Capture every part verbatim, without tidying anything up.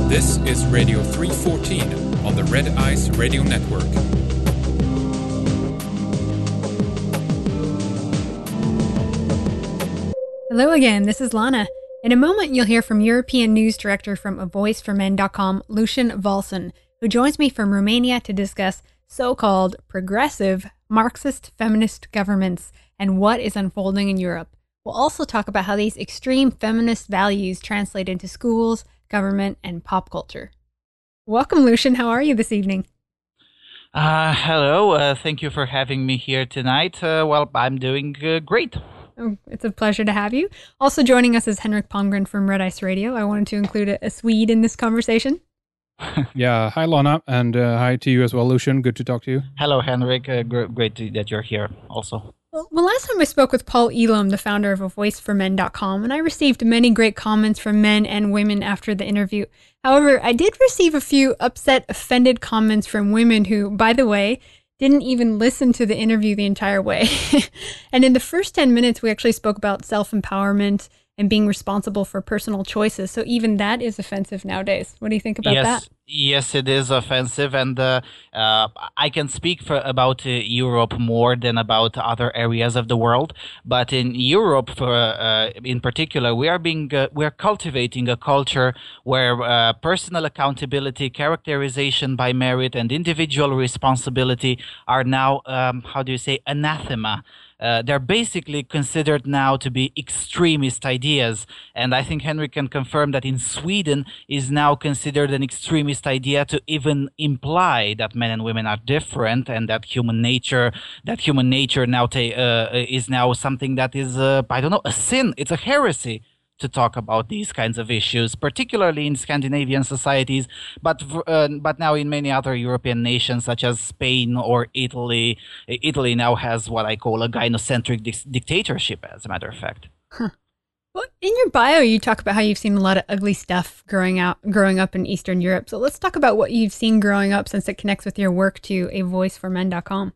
This is Radio three fourteen on the Red Ice Radio Network. Hello again, this is Lana. In a moment, you'll hear from European News Director from a voice for men dot com, Lucian Volson, who joins me from Romania to discuss so-called progressive Marxist feminist governments and what is unfolding in Europe. We'll also talk about how these extreme feminist values translate into schools, government, and pop culture. Welcome, Lucian. How are you this evening? Uh, hello. Uh, thank you for having me here tonight. Uh, well, I'm doing uh, great. Oh, it's a pleasure to have you. Also joining us is Henrik Palmgren from Red Ice Radio. I wanted to include a, a Swede in this conversation. Yeah, hi Lana, and uh, hi to you as well, Lucian. Good to talk to you. Hello, Henrik. Uh, gr- great to, that you're here also. Well, well, last time I spoke with Paul Elam, the founder of a voice for men dot com, and I received many great comments from men and women after the interview. However, I did receive a few upset, offended comments from women who, by the way, didn't even listen to the interview the entire way. And in the first ten minutes, we actually spoke about self-empowerment and being responsible for personal choices. So even that is offensive nowadays. What do you think about yes, that? Yes, it is offensive. And uh, uh, I can speak for, about uh, Europe more than about other areas of the world. But in Europe, for, uh, in particular, we are being uh, we are cultivating a culture where uh, personal accountability, characterization by merit, and individual responsibility are now, um, how do you say, anathema. Uh, they're basically considered now to be extremist ideas. And I think Henrik can confirm that in Sweden is now considered an extremist idea to even imply that men and women are different and that human nature, that human nature now ta- uh, is now something that is, uh, I don't know, a sin. It's a heresy to talk about these kinds of issues, particularly in Scandinavian societies, but uh, but now in many other European nations such as Spain or Italy. Italy now has what I call a gynocentric di- dictatorship, as a matter of fact. Huh. Well, in your bio, you talk about how you've seen a lot of ugly stuff growing out, growing up in Eastern Europe. So let's talk about what you've seen growing up, since it connects with your work to a voice for men dot com.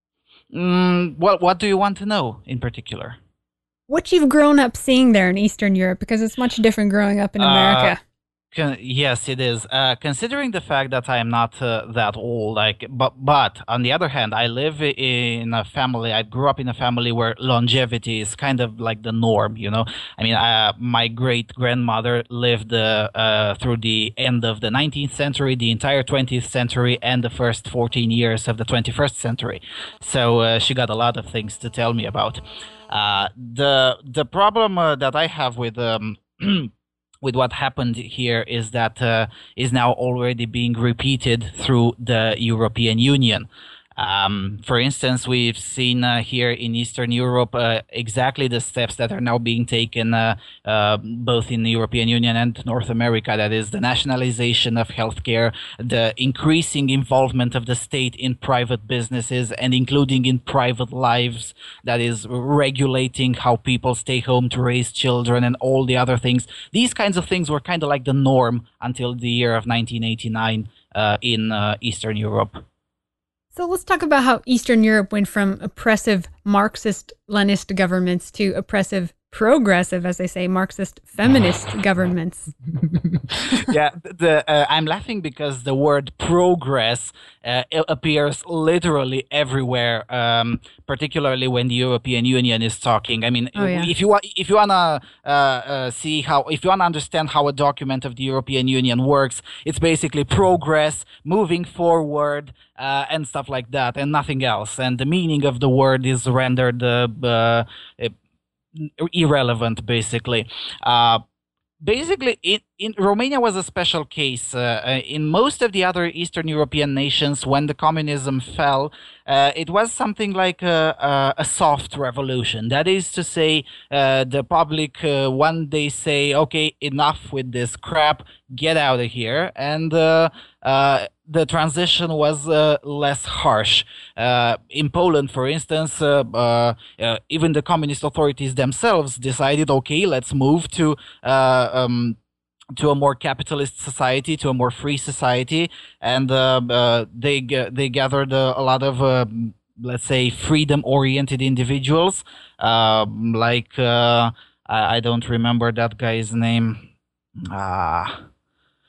Mm, well, what do you want to know in particular? What you've grown up seeing there in Eastern Europe, because it's much different growing up in America. Uh, con- yes, it is. Uh, considering the fact that I am not uh, that old, like, but but on the other hand, I live in a family. I grew up in a family where longevity is kind of like the norm. You know, I mean, uh, my great grandmother lived uh, uh, through the end of the nineteenth century, the entire twentieth century, and the first fourteen years of the twenty-first century. So uh, she got a lot of things to tell me about. Uh, the the problem uh, that I have with um, with what happened here is that uh, is now already being repeated through the European Union. Um, for instance, we've seen uh, here in Eastern Europe uh, exactly the steps that are now being taken uh, uh, both in the European Union and North America. That is the nationalization of healthcare, the increasing involvement of the state in private businesses and including in private lives. That is regulating how people stay home to raise children and all the other things. These kinds of things were kind of like the norm until the year of nineteen eighty-nine uh, in uh, Eastern Europe. So let's talk about how Eastern Europe went from oppressive Marxist-Leninist governments to oppressive progressive, as they say, Marxist feminist governments. Yeah, the, uh, I'm laughing because the word progress uh, appears literally everywhere, um, particularly when the European Union is talking. I mean, oh, yeah. if you if you wanna uh, uh, see how, if you wanna understand how a document of the European Union works, it's basically progress, moving forward, uh, and stuff like that, and nothing else. And the meaning of the word is rendered uh, uh, irrelevant, basically. Uh, basically, in, in Romania was a special case. Uh, in most of the other Eastern European nations, when the communism fell, uh, it was something like a, a, a soft revolution. That is to say, uh, the public uh, one day say, okay, enough with this crap, get out of here. And uh, uh, the transition was uh, less harsh. Uh, in Poland, for instance, uh, uh, uh, even the communist authorities themselves decided, okay, let's move to uh, um, to a more capitalist society, to a more free society, and uh, uh, they g- they gathered uh, a lot of uh, let's say freedom-oriented individuals, uh, like uh, I, I don't remember that guy's name. Ah.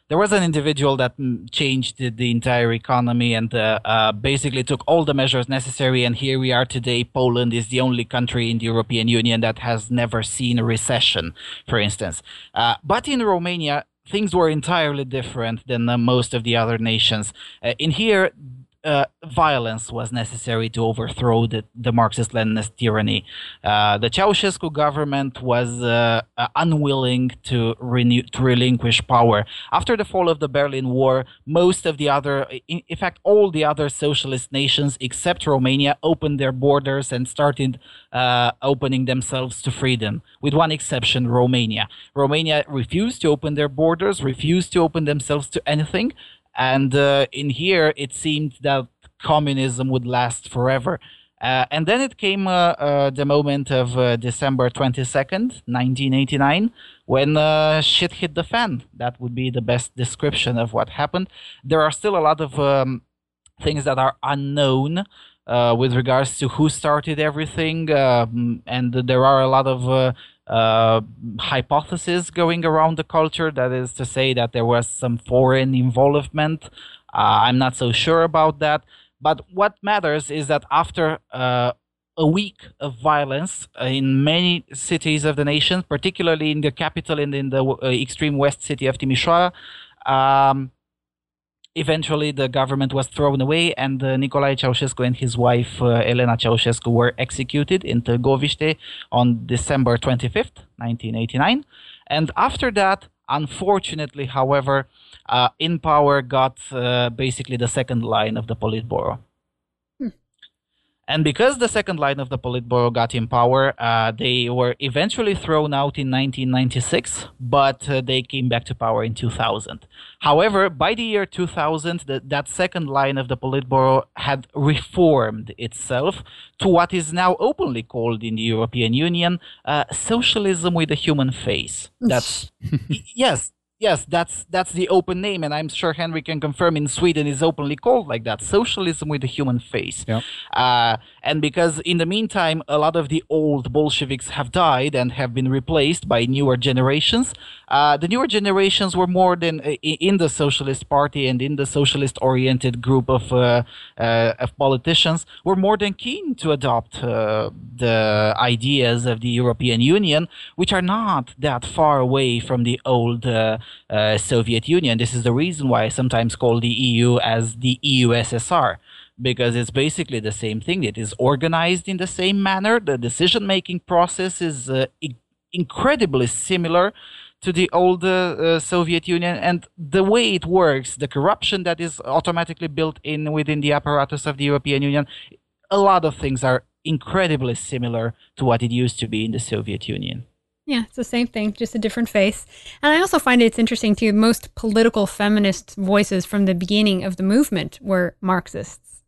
there was an individual that mm, changed the, the entire economy and uh, uh, basically took all the measures necessary. And here we are today. Poland is the only country in the European Union that has never seen a recession, for instance. Uh, but in Romania, things were entirely different than uh, most of the other nations. Uh, in here, Uh, violence was necessary to overthrow the, the Marxist-Leninist tyranny. Uh, the Ceausescu government was uh, uh, unwilling to, renew, to relinquish power. After the fall of the Berlin Wall, most of the other, in, in fact, all the other socialist nations except Romania opened their borders and started uh, opening themselves to freedom, with one exception, Romania. Romania refused to open their borders, refused to open themselves to anything. And uh, in here, it seemed that communism would last forever. Uh, and then it came uh, uh, the moment of uh, December twenty-second, nineteen eighty-nine, when uh, shit hit the fan. That would be the best description of what happened. There are still a lot of um, things that are unknown uh, with regards to who started everything. Um, and there are a lot of uh, Uh, hypothesis going around the culture. That is to say that there was some foreign involvement. Uh, I'm not so sure about that. But what matters is that after uh, a week of violence in many cities of the nation, particularly in the capital and in the uh, extreme west city of Timișoara, um, eventually the government was thrown away, and uh, Nicolae Ceausescu and his wife uh, Elena Ceausescu were executed in Târgoviște on December twenty-fifth, nineteen eighty-nine. And after that, unfortunately, however, uh, in power got uh, basically the second line of the Politburo. And because the second line of the Politburo got in power, uh, they were eventually thrown out in nineteen ninety-six, but uh, they came back to power in two thousand. However, by the year two thousand, the, that second line of the Politburo had reformed itself to what is now openly called in the European Union uh, socialism with a human face. That's yes. Yes, that's that's the open name, and I'm sure Henry can confirm in Sweden is openly called like that, socialism with a human face. Yep. Uh, and because in the meantime, a lot of the old Bolsheviks have died and have been replaced by newer generations, uh, the newer generations were more than uh, in the Socialist Party and in the socialist-oriented group of uh, uh, of politicians were more than keen to adopt uh, the ideas of the European Union, which are not that far away from the old Uh, Uh, Soviet Union. This is the reason why I sometimes call the E U as the E U S S R, because it's basically the same thing. It is organized in the same manner. The decision-making process is uh, I- incredibly similar to the old uh, uh, Soviet Union, and the way it works, the corruption that is automatically built in within the apparatus of the European Union, a lot of things are incredibly similar to what it used to be in the Soviet Union. Yeah, it's the same thing, just a different face. And I also find it's interesting too, most political feminist voices from the beginning of the movement were Marxists.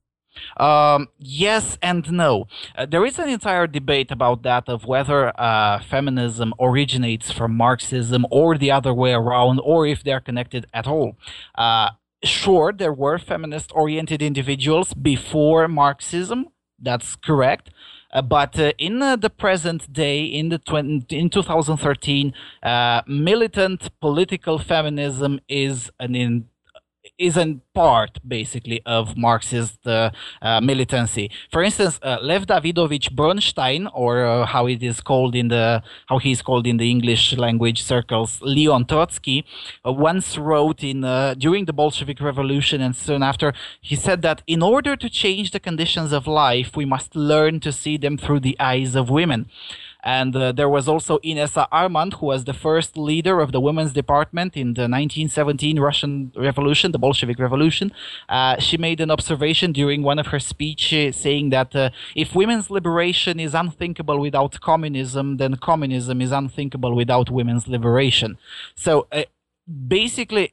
Um, yes and no. Uh, there is an entire debate about that, of whether uh, feminism originates from Marxism or the other way around, or if they're connected at all. Uh, sure, there were feminist-oriented individuals before Marxism. That's correct. Uh, but uh, in uh, the present day, in the twenty, in two thousand thirteen, uh, militant political feminism is an in, is a part, basically, of Marxist uh, uh, militancy. For instance, uh, Lev Davidovich Bronstein, or uh, how it is called in the how he's called in the English language circles, Leon Trotsky, uh, once wrote in uh, during the Bolshevik Revolution and soon after, he said that in order to change the conditions of life, we must learn to see them through the eyes of women. And uh, there was also Inesa Armand, who was the first leader of the women's department in the nineteen seventeen Russian Revolution, the Bolshevik Revolution. Uh, she made an observation during one of her speeches saying that uh, if women's liberation is unthinkable without communism, then communism is unthinkable without women's liberation. So uh, basically,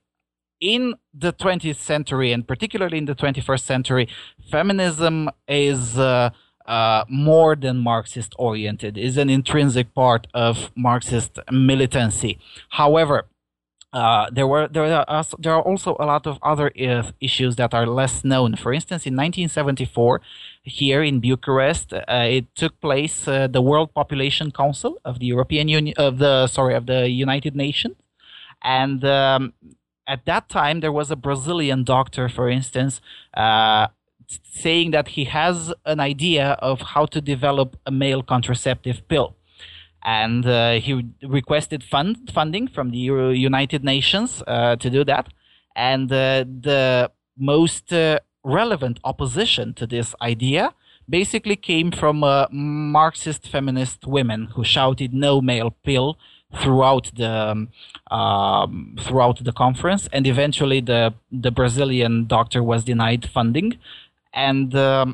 in the twentieth century, and particularly in the twenty-first century, feminism is uh, uh, more than Marxist-oriented, is an intrinsic part of Marxist militancy. However, uh, there were there are also, there are also a lot of other uh, issues that are less known. For instance, in nineteen seventy-four, here in Bucharest, uh, it took place uh, the World Population Council of the European Union of the sorry of the United Nations, and um, at that time, there was a Brazilian doctor, for instance, uh, saying that he has an idea of how to develop a male contraceptive pill. And uh, he requested fund funding from the Euro- United Nations uh, to do that. And uh, the most uh, relevant opposition to this idea basically came from uh, Marxist feminist women who shouted "no male pill" throughout the um, um, throughout the conference, and eventually the the Brazilian doctor was denied funding. And um,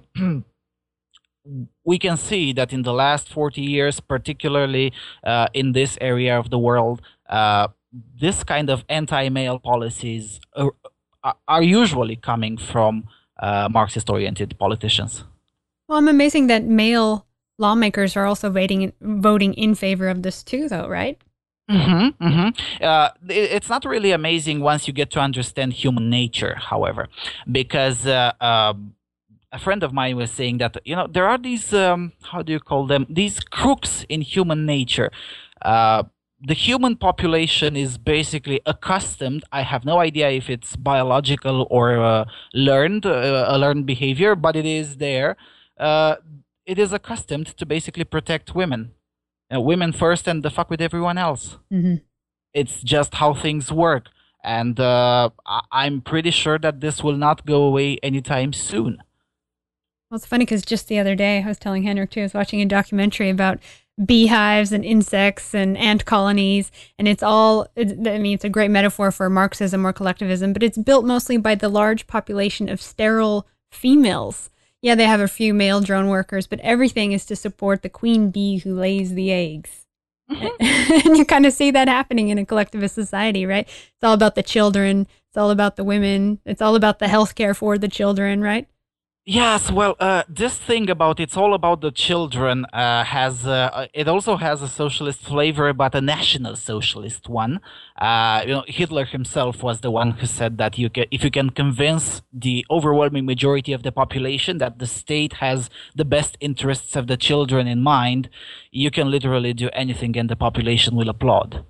we can see that in the last forty years, particularly uh, in this area of the world, uh, this kind of anti-male policies are, are usually coming from uh, Marxist-oriented politicians. Well, I'm amazing that male lawmakers are also voting voting in favor of this too, though, right? Mm-hmm, mm-hmm. Uh, it, it's not really amazing once you get to understand human nature, however, because uh, uh, a friend of mine was saying that, you know, there are these, um, how do you call them, these crooks in human nature. Uh, the human population is basically accustomed, I have no idea if it's biological or uh, learned, uh, a learned behavior, but it is there. Uh, it is accustomed to basically protect women. Uh, women first and the fuck with everyone else. Mm-hmm. It's just how things work. And uh, I- I'm pretty sure that this will not go away anytime soon. Well, it's funny because just the other day, I was telling Henrik too, I was watching a documentary about beehives and insects and ant colonies, and it's all, it's, I mean, it's a great metaphor for Marxism or collectivism, but it's built mostly by the large population of sterile females. Yeah, they have a few male drone workers, but everything is to support the queen bee who lays the eggs. Mm-hmm. And you kind of see that happening in a collectivist society, right? It's all about the children. It's all about the women. It's all about the healthcare for the children, right? Yes, well, uh, this thing about it's all about the children uh, has uh, it also has a socialist flavor, but a national socialist one. Uh, you know, Hitler himself was the one who said that you can, if you can convince the overwhelming majority of the population that the state has the best interests of the children in mind, you can literally do anything, and the population will applaud.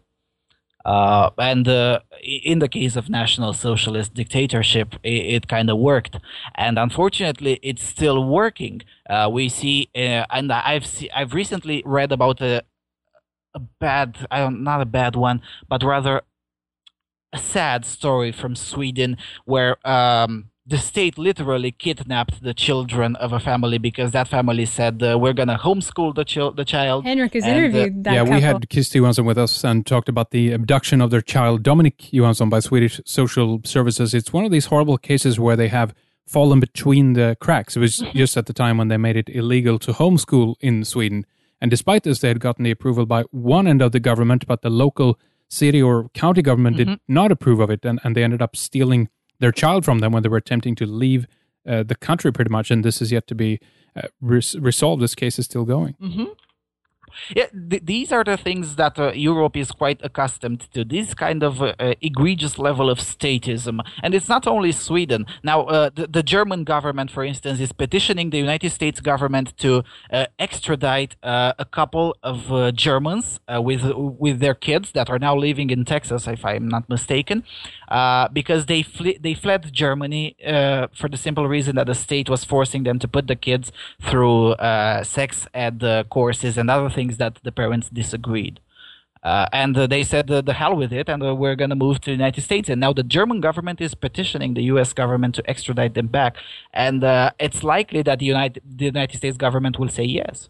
Uh, and uh, in the case of National Socialist dictatorship, it, it kind of worked, and unfortunately, it's still working. Uh, we see, uh, and I've see, I've recently read about a, a bad, I don't, not a bad one, but rather a sad story from Sweden, where um, the state literally kidnapped the children of a family because that family said uh, we're gonna homeschool the, chil- the child. Henrik has and, interviewed uh, that yeah, couple. we had Kirsty Johansson with us and talked about the abduction of their child, Dominic Johansson, by Swedish Social Services. It's one of these horrible cases where they have fallen between the cracks. It was just at the time when they made it illegal to homeschool in Sweden. And despite this, they had gotten the approval by one end of the government, but the local city or county government Mm-hmm. did not approve of it. And, and they ended up stealing their child from them when they were attempting to leave uh, the country pretty much. And this is yet to be uh, res- resolved. This case is still going. Mm-hmm. Yeah, th- these are the things that uh, Europe is quite accustomed to, this kind of uh, uh, egregious level of statism. And it's not only Sweden. Now, uh, the, the German government, for instance, is petitioning the United States government to uh, extradite uh, a couple of uh, Germans uh, with with their kids that are now living in Texas, if I'm not mistaken, uh, because they, fle- they fled Germany uh, for the simple reason that the state was forcing them to put the kids through uh, sex ed uh, courses and other things that the parents disagreed. Uh, and uh, they said, uh, the hell with it, and uh, we're going to move to the United States. And now the German government is petitioning the U S government to extradite them back. And uh, it's likely that the United, the United States government will say yes.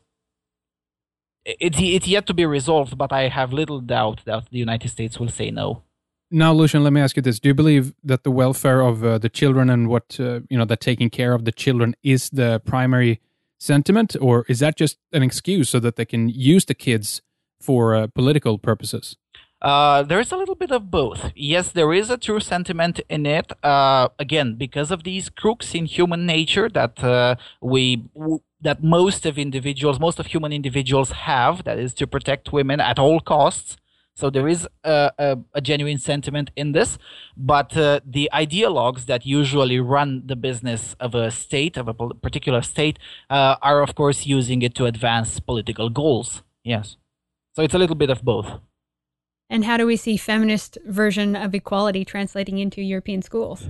It's, it's yet to be resolved, but I have little doubt that the United States will say no. Now, Lucian, let me ask you this. Do you believe that the welfare of uh, the children and what, uh, you know, that taking care of the children is the primary sentiment, or is that just an excuse so that they can use the kids for uh, political purposes? Uh, there's a little bit of both. Yes, there is a true sentiment in it. Uh, again, because of these crooks in human nature that uh, we w- that most of individuals, most of human individuals have, that is to protect women at all costs. So there is a, a, a genuine sentiment in this, but uh, the ideologues that usually run the business of a state, of a particular state, uh, are of course using it to advance political goals. Yes. So it's a little bit of both. And how do we see feminist version of equality translating into European schools?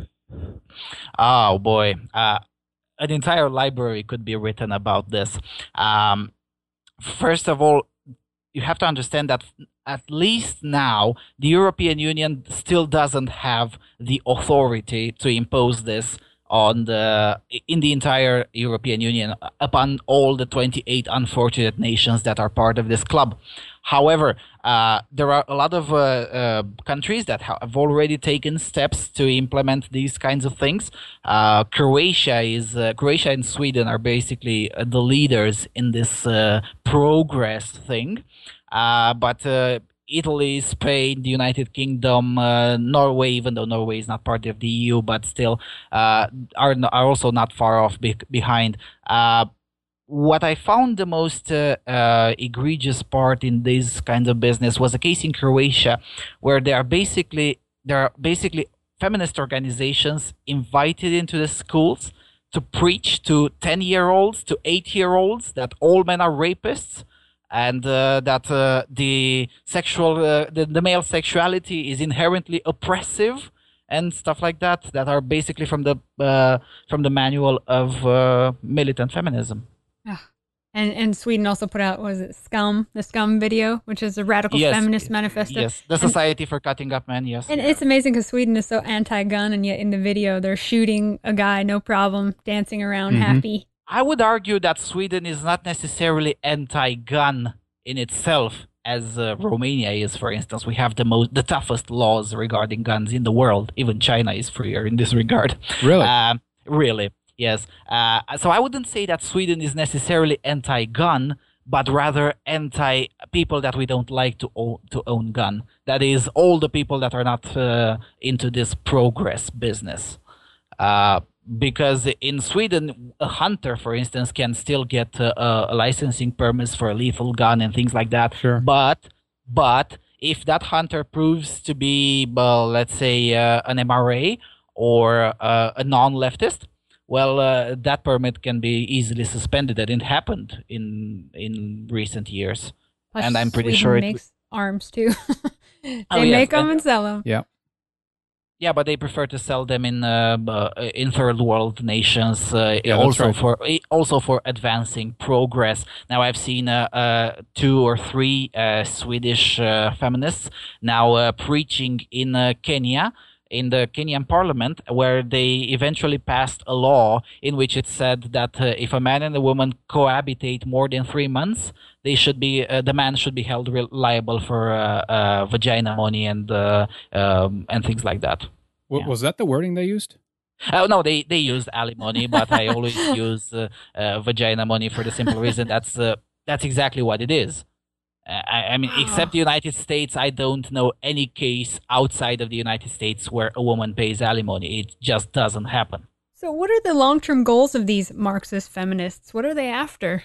Oh boy, uh, an entire library could be written about this. Um, first of all, you have to understand that at least now the European Union still doesn't have the authority to impose this on the in the entire European Union upon all the twenty-eight unfortunate nations that are part of this club. However, uh, there are a lot of uh, uh, countries that have already taken steps to implement these kinds of things. Uh, Croatia is uh, Croatia and Sweden are basically uh, the leaders in this uh, progress thing, uh, but. Uh, Italy, Spain, the United Kingdom, uh, Norway, even though Norway is not part of the E U, but still uh, are are also not far off be- behind. Uh, what I found the most uh, uh, egregious part in this kind of business was a case in Croatia, where they are basically there are basically feminist organizations invited into the schools to preach to ten-year-olds, to eight-year-olds that all men are rapists. And uh, that uh, the sexual, uh, the, the male sexuality is inherently oppressive, and stuff like that. That are basically from the uh, from the manual of uh, militant feminism. Oh. And and Sweden also put out, was it Scum, the Scum video, which is a radical yes, feminist manifesto. Yes, the Society and, for Cutting Up Men. Yes, and it's amazing because Sweden is so anti-gun, and yet in the video they're shooting a guy, no problem, dancing around, mm-hmm. happy. I would argue that Sweden is not necessarily anti-gun in itself, as uh, Romania is, for instance. We have the most, the toughest laws regarding guns in the world. Even China is freer in this regard. Really? Uh, really, yes. Uh, so I wouldn't say that Sweden is necessarily anti-gun, but rather anti-people that we don't like to own, to own gun. That is, all the people that are not uh, into this progress business. Uh, Because in Sweden, a hunter, for instance, can still get uh, uh, licensing permits for a lethal gun and things like that. Sure. But, but if that hunter proves to be, well, let's say uh, an M R A or uh, a non-leftist, well, uh, that permit can be easily suspended. And it happened in in recent years. Plus, and I'm pretty Sweden sure it makes arms too. They oh, yes. make them and sell them. Yeah. Yeah, but they prefer to sell them in uh, uh, in third world nations, uh, yeah, also right. for also for advancing progress. Now I've seen uh, uh, two or three uh, Swedish uh, feminists now uh, preaching in uh, Kenya, in the Kenyan parliament, where they eventually passed a law in which it said that uh, if a man and a woman cohabitate more than three months, they should be uh, the man should be held re- liable for uh, uh, vagina money and uh, um, and things like that. W- yeah. Was that the wording they used? Oh no, they they used alimony, but I always use uh, uh, vagina money for the simple reason that's uh, that's exactly what it is. Uh, I, I mean, except the United States, I don't know any case outside of the United States where a woman pays alimony. It just doesn't happen. So, what are the long-term goals of these Marxist feminists? What are they after?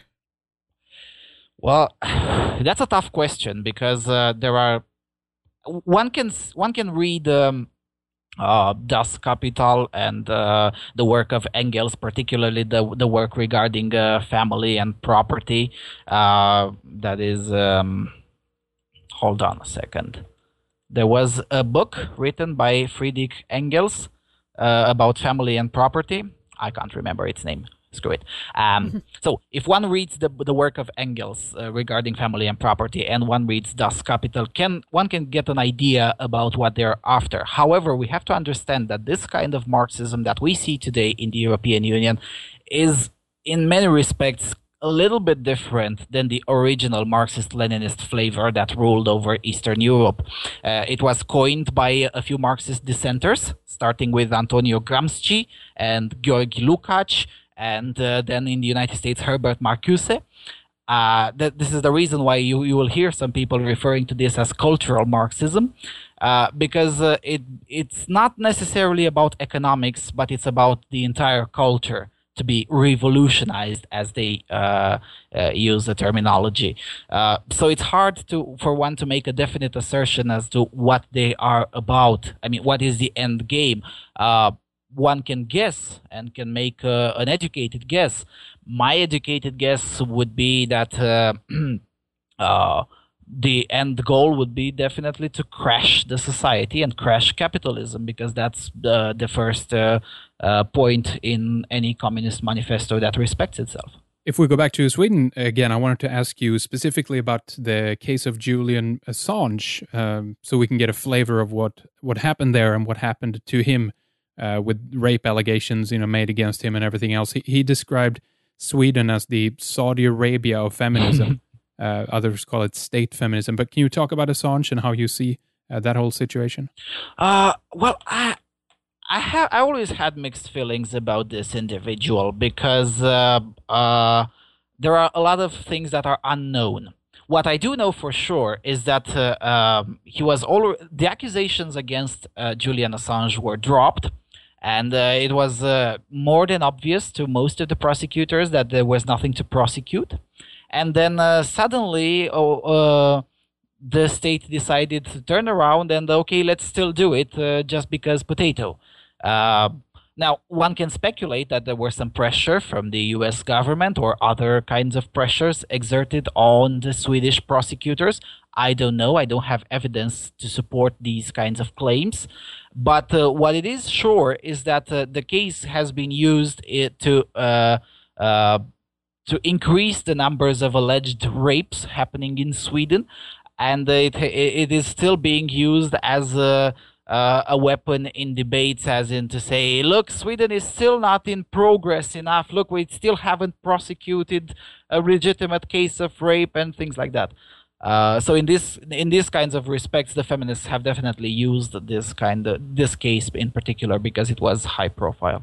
Well, that's a tough question because uh, there are one can one can read um, uh, Das Kapital and uh, the work of Engels, particularly the the work regarding uh, family and property. Uh, that is, um, hold on a second. There was a book written by Friedrich Engels uh, about family and property. I can't remember its name. Screw it. Um, so if one reads the the work of Engels uh, regarding family and property, and one reads Das Kapital, can one can get an idea about what they're after. However, we have to understand that this kind of Marxism that we see today in the European Union is, in many respects, a little bit different than the original Marxist-Leninist flavor that ruled over Eastern Europe. Uh, it was coined by a few Marxist dissenters, starting with Antonio Gramsci and Georgi Lukács, and uh, then in the United States, Herbert Marcuse. Uh, th- this is the reason why you, you will hear some people referring to this as cultural Marxism, uh, because uh, it it's not necessarily about economics, but it's about the entire culture to be revolutionized, as they uh, uh, use the terminology. Uh, so it's hard to for one to make a definite assertion as to what they are about. I mean, what is the end game? Uh, one can guess and can make uh, an educated guess. My educated guess would be that uh, uh, the end goal would be definitely to crash the society and crash capitalism, because that's the, the first uh, uh, point in any communist manifesto that respects itself. If we go back to Sweden again, I wanted to ask you specifically about the case of Julian Assange, um, so we can get a flavor of what, what happened there and what happened to him uh, with rape allegations, you know, made against him and everything else. He, he described Sweden as the Saudi Arabia of feminism. uh, others call it state feminism. But can you talk about Assange and how you see uh, that whole situation? Uh, well, I. I have I always had mixed feelings about this individual because uh, uh, there are a lot of things that are unknown. What I do know for sure is that uh, um, he was all the accusations against uh, Julian Assange were dropped, and uh, it was uh, more than obvious to most of the prosecutors that there was nothing to prosecute. And then uh, suddenly, oh. Uh, the state decided to turn around and, okay, let's still do it uh, just because potato. Uh, now, one can speculate that there was some pressure from the U S government or other kinds of pressures exerted on the Swedish prosecutors. I don't know. I don't have evidence to support these kinds of claims. But uh, what it is sure is that uh, the case has been used it to uh, uh, to increase the numbers of alleged rapes happening in Sweden. And it it is still being used as a, uh, a weapon in debates, as in to say, look, Sweden is still not in progress enough. Look, we still haven't prosecuted a legitimate case of rape and things like that. Uh, so in this in these kinds of respects, the feminists have definitely used this kind of this case in particular because it was high profile.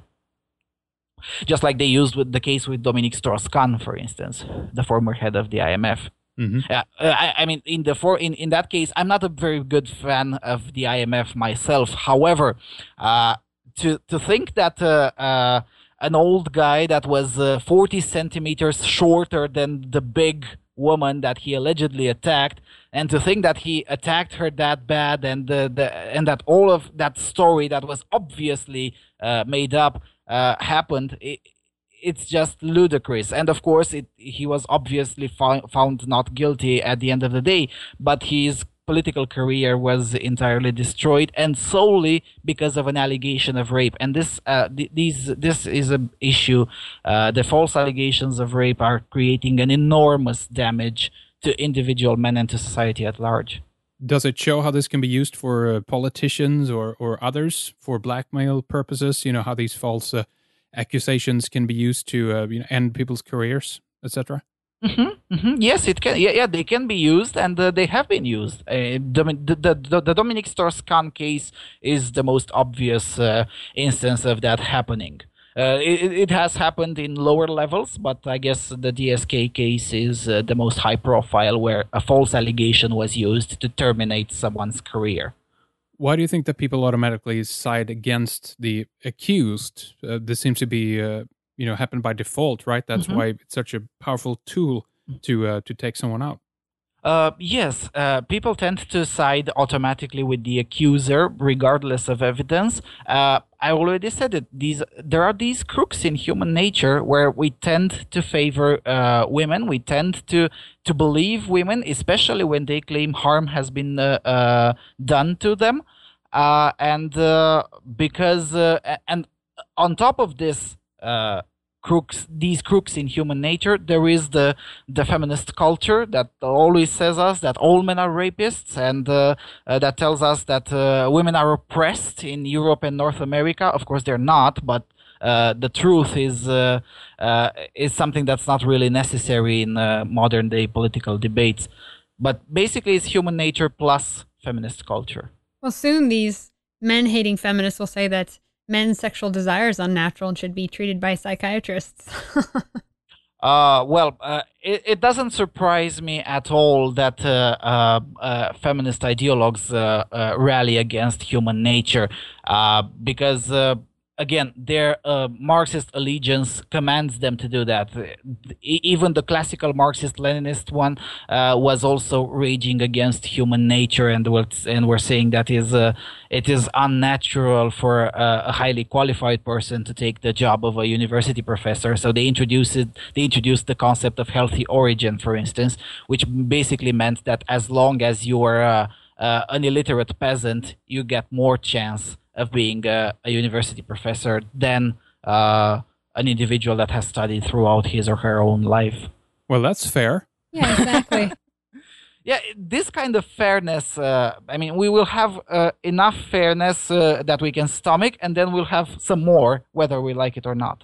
Just like they used with the case with Dominique Strauss-Kahn, for instance, the former head of the I M F. Mm-hmm. Uh, I, I mean, in the for in, in that case, I'm not a very good fan of the I M F myself. However, uh, to to think that uh, uh, an old guy that was uh, forty centimeters shorter than the big woman that he allegedly attacked, and to think that he attacked her that bad, and the, the and that all of that story that was obviously uh, made up uh, happened. It, It's just ludicrous. And of course, it, he was obviously fo- found not guilty at the end of the day, but his political career was entirely destroyed, and solely because of an allegation of rape. And this, uh, th- these, this is an issue. Uh, the false allegations of rape are creating an enormous damage to individual men and to society at large. Does it show how this can be used for uh, politicians or, or others for blackmail purposes? You know, how these false uh, accusations can be used to uh, you know, end people's careers, et cetera? Mm-hmm, mm-hmm. Yes, it can. Yeah, yeah, they can be used, and uh, they have been used. Uh, the, the, the, the Dominique Strauss-Kahn case is the most obvious uh, instance of that happening. Uh, it, it has happened in lower levels, but I guess the D S K case is uh, the most high profile, where a false allegation was used to terminate someone's career. Why do you think that people automatically side against the accused? Uh, this seems to be, uh, you know, happen by default, right? That's mm-hmm. why it's such a powerful tool to uh, to take someone out. Uh, yes, uh, people tend to side automatically with the accuser, regardless of evidence. Uh, I already said it. These there are these crooks in human nature where we tend to favor uh, women. We tend to to believe women, especially when they claim harm has been uh, uh, done to them, uh, and uh, because uh, and on top of this. Uh, Crooks, these crooks in human nature, there is the the feminist culture that always says us that all men are rapists, and uh, uh, that tells us that uh, women are oppressed in Europe and North America. Of course, they're not, but uh, the truth is uh, uh, is something that's not really necessary in uh, modern day political debates. But basically, it's human nature plus feminist culture. Well, soon these men-hating feminists will say that men's sexual desire is unnatural and should be treated by psychiatrists. uh, well, uh, it, it doesn't surprise me at all that uh, uh, uh, feminist ideologues uh, uh, rally against human nature, uh, because uh, again, their uh, Marxist allegiance commands them to do that. E- even the classical Marxist-Leninist one uh, was also raging against human nature, and was and were saying that is uh, it is unnatural for a, a highly qualified person to take the job of a university professor. So they introduced it, they introduced the concept of healthy origin, for instance, which basically meant that as long as you are uh, uh, an illiterate peasant, you get more chance of being a, a university professor than uh, an individual that has studied throughout his or her own life. Well, that's fair. Yeah, exactly. Yeah, this kind of fairness, uh, I mean, we will have uh, enough fairness uh, that we can stomach, and then we'll have some more, whether we like it or not.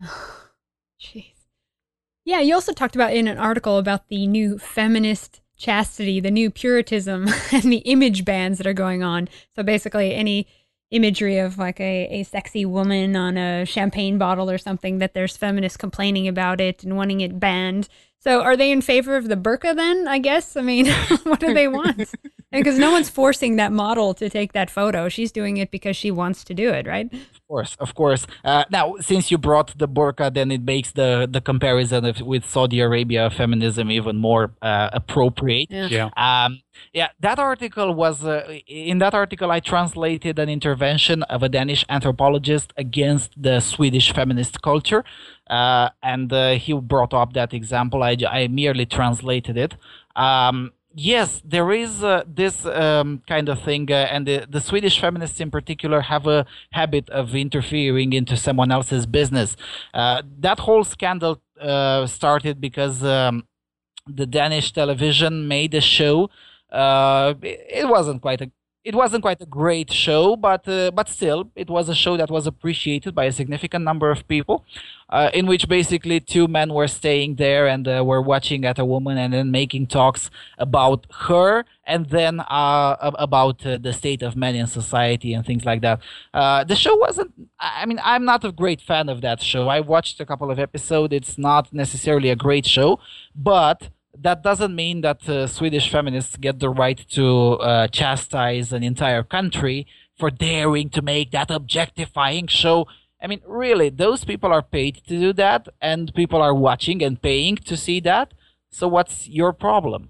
Jeez. Yeah, you also talked about in an article about the new feminist chastity, the new puritanism, and the image bans that are going on. So basically any imagery of like a, a sexy woman on a champagne bottle or something, that there's feminists complaining about it and wanting it banned. So are they in favor of the burqa then, I guess? I mean, what do they want? Because no one's forcing that model to take that photo. She's doing it because she wants to do it, right? Of course, of course. Uh, now, since you brought the burqa, then it makes the, the comparison of, with Saudi Arabia feminism even more uh, appropriate. Yeah. Yeah. Um, yeah, that article was, uh, in that article, I translated an intervention of a Danish anthropologist against the Swedish feminist culture. Uh, and uh, he brought up that example. I, I merely translated it. Um, yes, there is uh, this um, kind of thing, uh, and the, the Swedish feminists in particular have a habit of interfering into someone else's business. Uh, that whole scandal uh, started because um, the Danish television made a show. Uh, it wasn't quite a It wasn't quite a great show, but uh, but still, it was a show that was appreciated by a significant number of people, uh, in which basically two men were staying there and uh, were watching at a woman and then making talks about her and then uh, about uh, the state of men in society and things like that. Uh, the show wasn't, I mean, I'm not a great fan of that show. I watched a couple of episodes. It's not necessarily a great show, but that doesn't mean that uh, Swedish feminists get the right to uh, chastise an entire country for daring to make that objectifying show. I mean, really, those people are paid to do that, and people are watching and paying to see that. So what's your problem?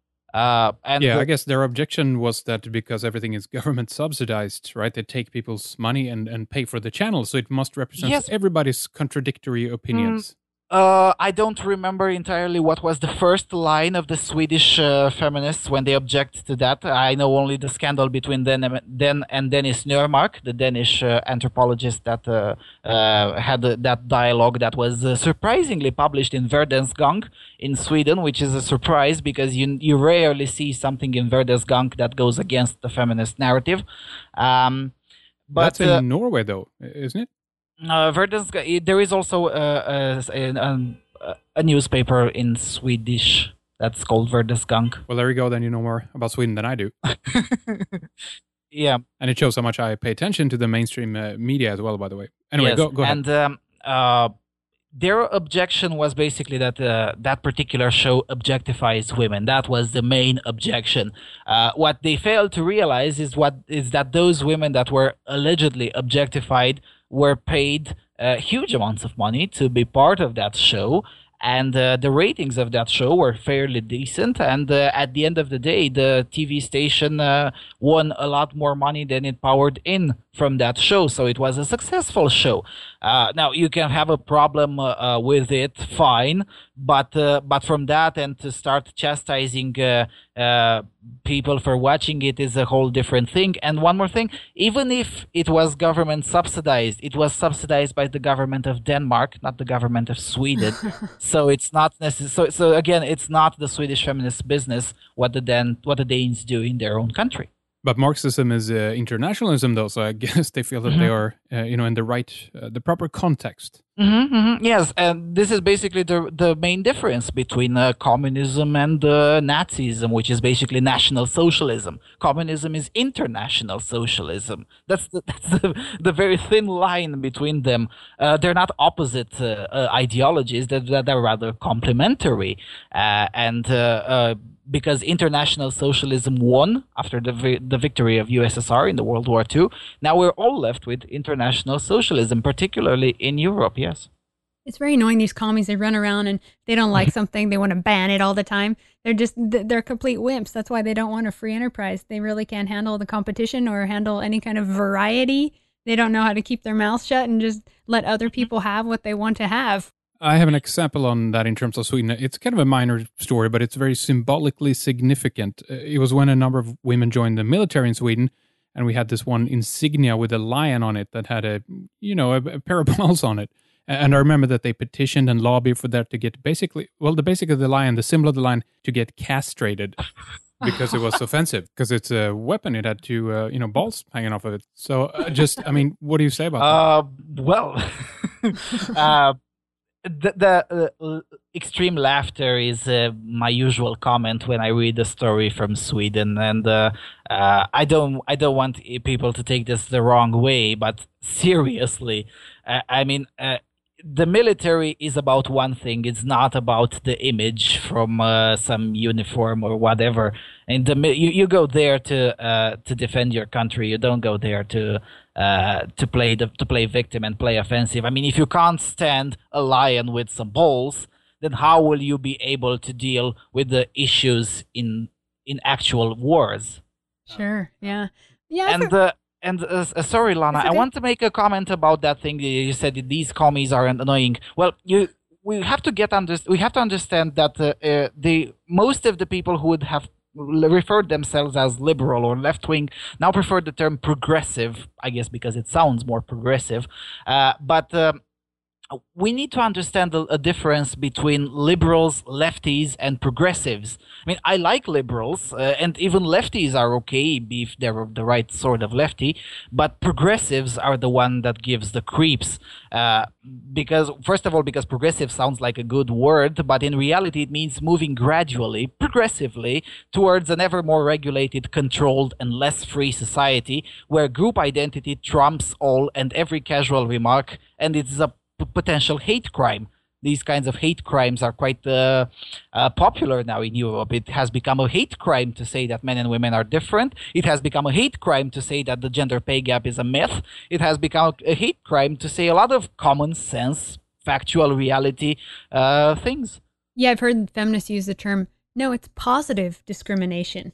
Uh, and yeah, the- I guess their objection was that because everything is government subsidized, right? They take people's money and, and pay for the channel, so it must represent Yes. everybody's contradictory opinions. Uh, I don't remember entirely what was the first line of the Swedish uh, feminists when they object to that. I know only the scandal between them, them and Dennis Nørmark, the Danish uh, anthropologist that uh, uh, had uh, that dialogue that was uh, surprisingly published in Verdens Gang in Sweden, which is a surprise because you you rarely see something in Verdens Gang that goes against the feminist narrative. Um, but That's in uh, Norway, though, isn't it? Uh, Verdens, there is also uh, a, a, a newspaper in Swedish that's called Verdens Gang. Well, there you go. Then you know more about Sweden than I do. Yeah. And it shows how much I pay attention to the mainstream uh, media as well, by the way. Anyway, Yes. go, go ahead. And um, uh, their objection was basically that uh, that particular show objectifies women. That was the main objection. Uh, what they failed to realize is what is that those women that were allegedly objectified were paid uh, huge amounts of money to be part of that show, and uh, the ratings of that show were fairly decent, and uh, at the end of the day the T V station uh, won a lot more money than it powered in from that show, so it was a successful show. Uh, now you can have a problem uh, uh, with it, fine, but uh, but from that and to start chastising uh, uh, people for watching it is a whole different thing. And one more thing, even if it was government subsidized, it was subsidized by the government of Denmark, not the government of Sweden. So it's not necessary. So, so again, it's not the Swedish feminist business what the Dan what the Danes do in their own country. But Marxism is uh, internationalism, though, so I guess they feel that Mm-hmm. they are, uh, you know, in the right, uh, the proper context. Mm-hmm, mm-hmm. Yes, and this is basically the the main difference between uh, communism and uh, Nazism, which is basically national socialism. Communism is international socialism. That's the, that's the, the very thin line between them. Uh, they're not opposite uh, uh, ideologies; that they're, they're rather complementary. Uh, and uh, uh, because international socialism won after the vi- the victory of U S S R in the World War Two. Now we're all left with international socialism, particularly in Europe. Yes. It's very annoying, these commies. They run around and they don't like something, they want to ban it all the time. They're just, they're complete wimps. That's why they don't want a free enterprise. They really can't handle the competition or handle any kind of variety. They don't know how to keep their mouths shut and just let other people have what they want to have. I have an example on that in terms of Sweden. It's kind of a minor story, but it's very symbolically significant. It was when a number of women joined the military in Sweden, and we had this one insignia with a lion on it that had a, you know, a, a pair of balls on it. And I remember that they petitioned and lobbied for that to get basically, well, the basic of the lion, the symbol of the lion, to get castrated because it was offensive, because it's a weapon. It had two, uh, you know, balls hanging off of it. So uh, just, I mean, what do you say about uh, that? Well, uh, the, the uh, extreme laughter is uh, my usual comment when I read a story from Sweden, and uh, uh, I don't, I don't want people to take this the wrong way, but seriously, uh, I mean. Uh, The military is about one thing. It's not about the image from uh, some uniform or whatever. And the you, you go there to uh, to defend your country. You don't go there to uh, to play the, to play victim and play offensive. I mean, if you can't stand a lion with some balls, then how will you be able to deal with the issues in in actual wars? Sure. Yeah. Yeah. And the. Uh, And uh, uh, sorry, Lana, okay. I want to make a comment about that thing that you said that these commies are annoying. Well, you we have to get under we have to understand that uh, uh, the most of the people who would have referred themselves as liberal or left wing now prefer the term progressive, I guess, because it sounds more progressive. Uh, but uh, we need to understand a, a difference between liberals, lefties, and progressives. I mean, I like liberals, uh, and even lefties are okay if they're the right sort of lefty, but progressives are the one that gives the creeps. Uh, because, first of all, because progressive sounds like a good word, but in reality it means moving gradually, progressively, towards an ever more regulated, controlled, and less free society, where group identity trumps all and every casual remark, and it's a potential hate crime. These kinds of hate crimes are quite uh, uh, popular now in Europe. It has become a hate crime to say that men and women are different. It has become a hate crime to say that the gender pay gap is a myth. It has become a hate crime to say a lot of common sense, factual reality uh, things. Yeah, I've heard feminists use the term, no, it's positive discrimination.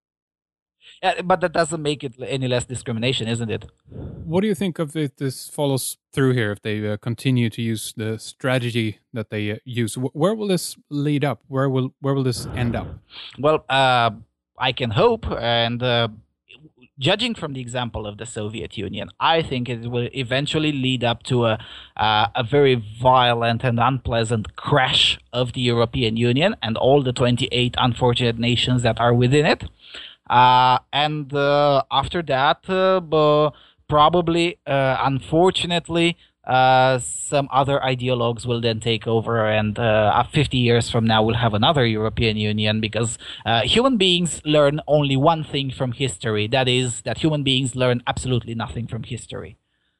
Yeah, but that doesn't make it any less discrimination, isn't it? What do you think of if this follows through here, if they uh, continue to use the strategy that they uh, use? W- where will this lead up? Where will where will this end up? Well, uh, I can hope, and uh, judging from the example of the Soviet Union, I think it will eventually lead up to a uh, a very violent and unpleasant crash of the European Union and all the twenty-eight unfortunate nations that are within it. Uh, and uh, after that, uh, probably, uh, unfortunately, uh, some other ideologues will then take over, and uh, fifty years from now, we'll have another European Union, because uh, human beings learn only one thing from history. That is, that human beings learn absolutely nothing from history.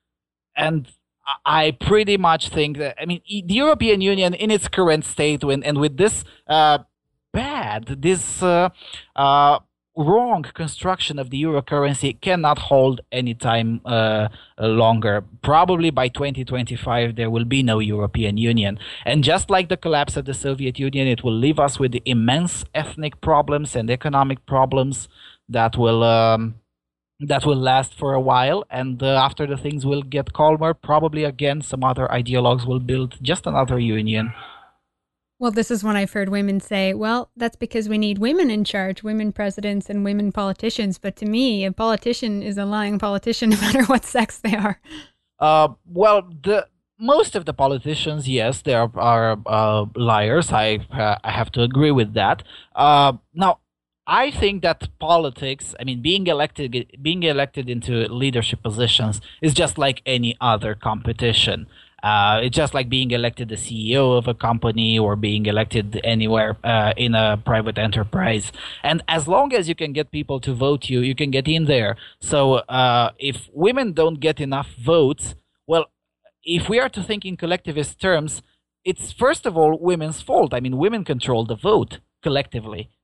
And I pretty much think that, I mean, the European Union in its current state, when, and with this uh, bad, this uh, uh, wrong construction of the euro currency cannot hold any time uh, longer. Probably by twenty twenty-five, there will be no European Union. And just like the collapse of the Soviet Union, it will leave us with the immense ethnic problems and economic problems that will um, that will last for a while. And uh, after the things will get calmer, probably again some other ideologues will build just another union. Well, this is when I've heard women say, well, that's because we need women in charge, women presidents and women politicians. But to me, a politician is a lying politician no matter what sex they are. Uh, well, the most of the politicians, yes, they are, are uh, liars. I, uh, I have to agree with that. Uh, now, I think that politics, I mean, being elected, being elected into leadership positions is just like any other competition. Uh, it's just like being elected the C E O of a company or being elected anywhere uh, in a private enterprise. And as long as you can get people to vote you, you can get in there. So uh, if women don't get enough votes, well, if we are to think in collectivist terms, it's first of all women's fault. I mean, women control the vote collectively.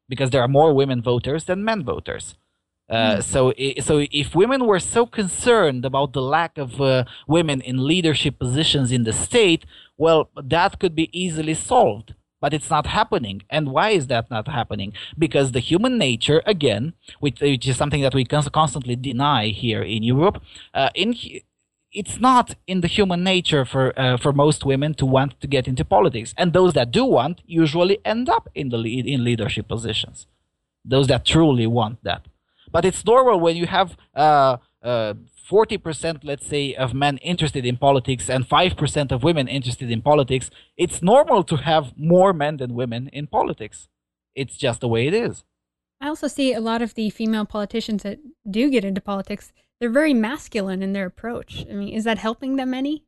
because there are more women voters than men voters. Uh, mm. So, so if women were so concerned about the lack of uh, women in leadership positions in the state, well, that could be easily solved. But it's not happening. And why is that not happening? Because the human nature, again, which, which is something that we constantly deny here in Europe, uh, in it's not in the human nature for uh, for most women to want to get into politics. And those that do want usually end up in the lead, in leadership positions. Those that truly want that. But it's normal when you have uh, uh, forty percent, let's say, of men interested in politics and five percent of women interested in politics. It's normal to have more men than women in politics. It's just the way it is. I also see a lot of the female politicians that do get into politics, they're very masculine in their approach. I mean, is that helping them any?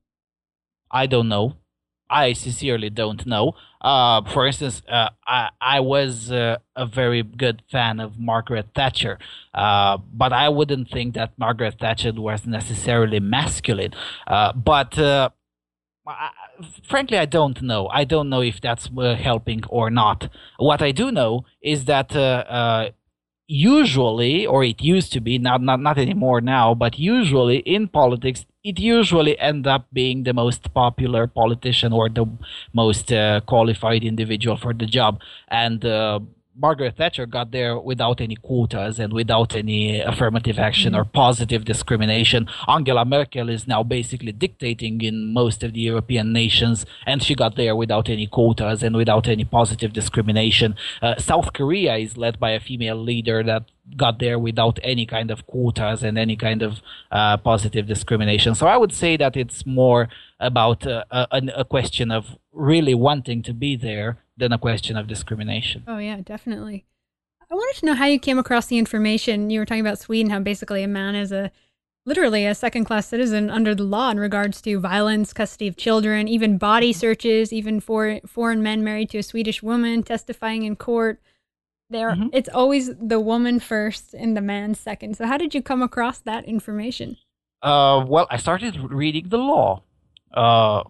I don't know. I sincerely don't know. Uh, for instance, uh, I, I was uh, a very good fan of Margaret Thatcher, uh, but I wouldn't think that Margaret Thatcher was necessarily masculine. Uh, but uh, I, frankly, I don't know. I don't know if that's uh, helping or not. What I do know is that uh, uh, usually, or it used to be, not, not, not anymore now, but usually in politics, it usually ends up being the most popular politician or the most uh, qualified individual for the job. And uh, Margaret Thatcher got there without any quotas and without any affirmative action mm-hmm. or positive discrimination. Angela Merkel is now basically dictating in most of the European nations, and she got there without any quotas and without any positive discrimination. Uh, South Korea is led by a female leader that got there without any kind of quotas and any kind of uh, positive discrimination. So I would say that it's more about uh, a, a question of really wanting to be there than a question of discrimination. Oh, yeah, definitely. I wanted to know how you came across the information. You were talking about Sweden, how basically a man is a literally a second-class citizen under the law in regards to violence, custody of children, even body searches, even for foreign men married to a Swedish woman testifying in court. There, mm-hmm. It's always the woman first and the man second. So how did you come across that information? Uh, well, I started reading the law. Uh,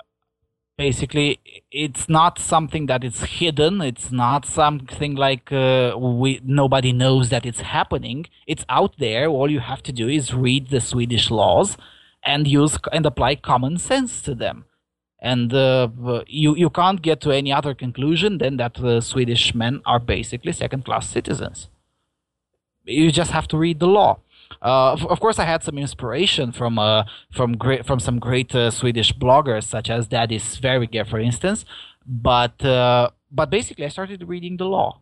basically, it's not something that is hidden. It's not something like uh, we nobody knows that it's happening. It's out there. All you have to do is read the Swedish laws and use and apply common sense to them. And uh, you you can't get to any other conclusion than that uh, Swedish men are basically second-class citizens. You just have to read the law. Uh, of, of course, I had some inspiration from uh, from great from some great uh, Swedish bloggers, such as Daddy Sverige, for instance. But uh, but basically, I started reading the law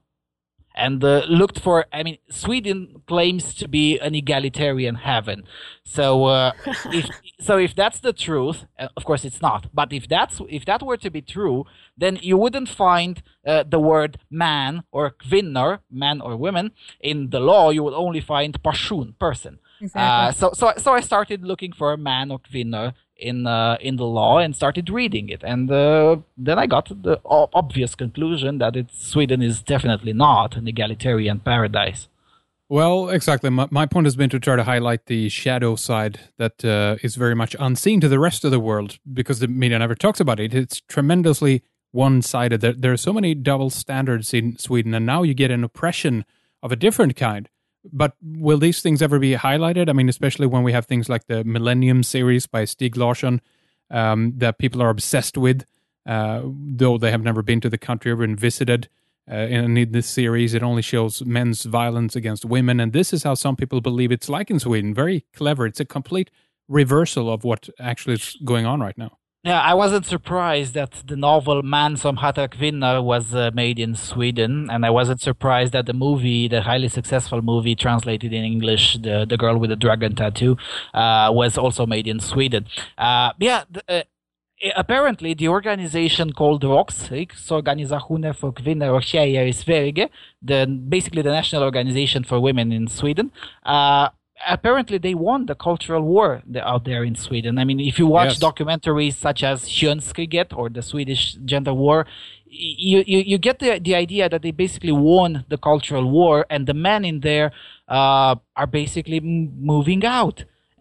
and uh, looked for. I mean, Sweden claims to be an egalitarian heaven. So uh, if so, if that's the truth, uh, of course it's not. But if that's if that were to be true, then you wouldn't find uh, the word man or kvinnor, man or women, in the law. You would only find person, person. Exactly. Uh, so so so I started looking for man or kvinnor in uh, in the law and started reading it, and uh, then I got the obvious conclusion that it's, Sweden is definitely not an egalitarian paradise. Well, exactly. My, my point has been to try to highlight the shadow side that uh, is very much unseen to the rest of the world because the media never talks about it. It's tremendously one-sided. There, there are so many double standards in Sweden, and now you get an oppression of a different kind. But will these things ever be highlighted? I mean, especially when we have things like the Millennium series by Stieg Larsson um, that people are obsessed with, uh, though they have never been to the country or been visited. Uh, and in this series, it only shows men's violence against women. And this is how some people believe it's like in Sweden. Very clever. It's a complete reversal of what actually is going on right now. Yeah, I wasn't surprised that the novel Man som hatar kvinnor was uh, made in Sweden, and I wasn't surprised that the movie, the highly successful movie translated in English, The the Girl with the Dragon Tattoo, uh, was also made in Sweden. Uh, yeah, the, uh, apparently the organization called ROKS, Riksorganisationen för kvinnor och tjejer i Sverige, the basically the national organization for women in Sweden. Uh, Apparently, they won the cultural war out there in Sweden. I mean, if you watch yes. documentaries such as Könskriget or the Swedish gender war, you, you, you get the, the idea that they basically won the cultural war, and the men in there uh, are basically m- moving out.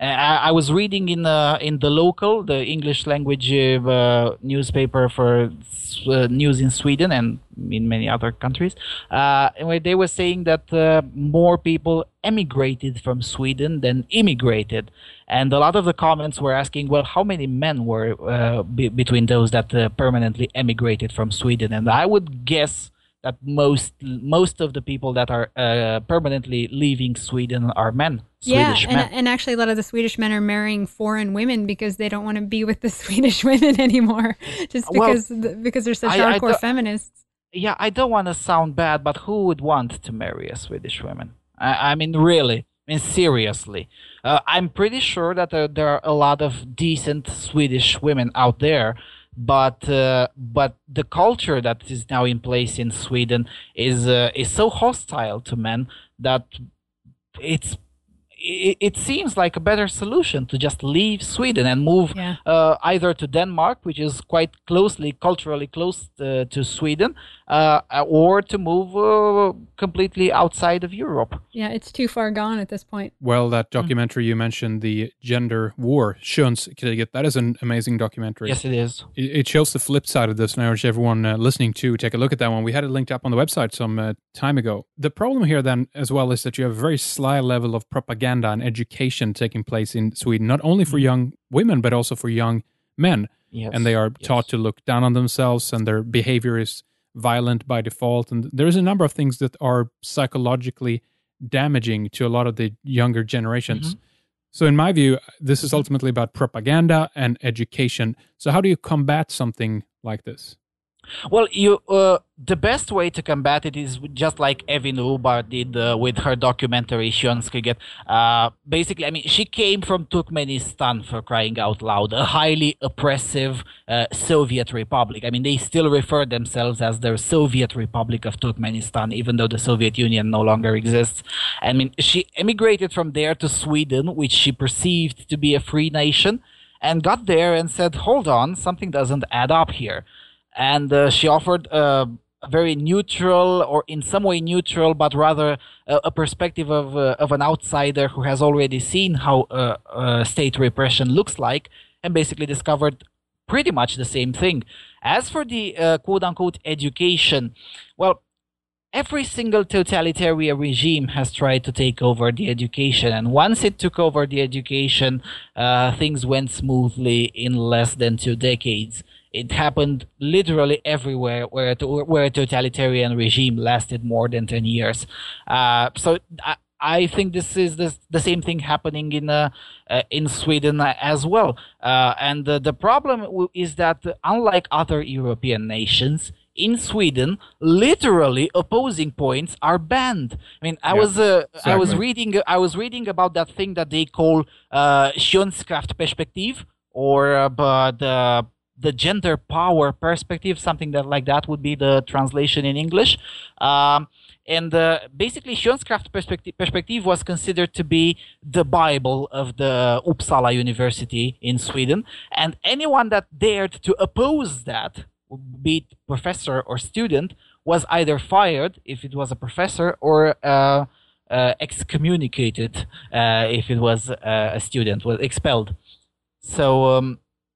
I, I was reading in uh, in the local, the English language uh, newspaper for uh, news in Sweden and in many other countries, uh, where they were saying that uh, more people emigrated from Sweden than immigrated, and a lot of the comments were asking, well, how many men were uh, be- between those that uh, permanently emigrated from Sweden? And I would guess that most most of the people that are uh, permanently leaving Sweden are men. Swedish yeah, and, men. and actually a lot of the Swedish men are marrying foreign women because they don't want to be with the Swedish women anymore, just because well, because they're such I, hardcore I feminists. Yeah, I don't want to sound bad, but who would want to marry a Swedish woman? I, I mean, really. I mean, seriously. Uh, I'm pretty sure that uh, there are a lot of decent Swedish women out there, but uh, but the culture that is now in place in Sweden is uh, is so hostile to men that it's it, it seems like a better solution to just leave Sweden and move yeah. uh, either to Denmark, which is quite closely culturally close uh, to Sweden, uh, or to move uh, completely outside of Europe. Yeah, it's too far gone at this point. Well, that documentary mm-hmm. you mentioned, the gender war, Könskriget, that is an amazing documentary. Yes, it is. It, it shows the flip side of this, and I urge everyone uh, listening to take a look at that one. We had it linked up on the website some uh, time ago. The problem here then as well is that you have a very sly level of propaganda and education taking place in Sweden, not only for young women, but also for young men. Yes. And they are yes. taught to look down on themselves, and their behavior is violent by default. And there's a number of things that are psychologically damaging to a lot of the younger generations. Mm-hmm. So in my view, this is ultimately about propaganda and education. So how do you combat something like this? Well, you uh, the best way to combat it is just like Evin Rubar did uh, with her documentary Könskriget. Uh, basically, I mean, she came from Turkmenistan, for crying out loud, a highly oppressive uh, Soviet republic. I mean, they still refer themselves as the Soviet Republic of Turkmenistan, even though the Soviet Union no longer exists. I mean, she emigrated from there to Sweden, which she perceived to be a free nation, and got there and said, hold on, something doesn't add up here. And uh, she offered uh, a very neutral, or in some way neutral, but rather a, a perspective of uh, of an outsider who has already seen how uh, uh, state repression looks like, and basically discovered pretty much the same thing. As for the uh, quote-unquote education, well, every single totalitarian regime has tried to take over the education, and once it took over the education, uh, things went smoothly in less than two decades. It happened literally everywhere where a, where a totalitarian regime lasted more than ten years. Uh, so I, I think this is the, the same thing happening in uh, uh, in Sweden as well. Uh, and uh, the problem is that unlike other European nations, in Sweden, literally opposing points are banned. I mean, I yeah, was uh, exactly. I was reading I was reading about that thing that they call uh, Könskraftperspektiv, or uh, the the gender power perspective, something that like that would be the translation in English. Um, and uh, basically, Könskraftperspektiv was considered to be the Bible of the Uppsala University in Sweden. And anyone that dared to oppose that, be it professor or student, was either fired if it was a professor, or uh, uh, excommunicated uh, if it was uh, a student, was expelled. So... Um,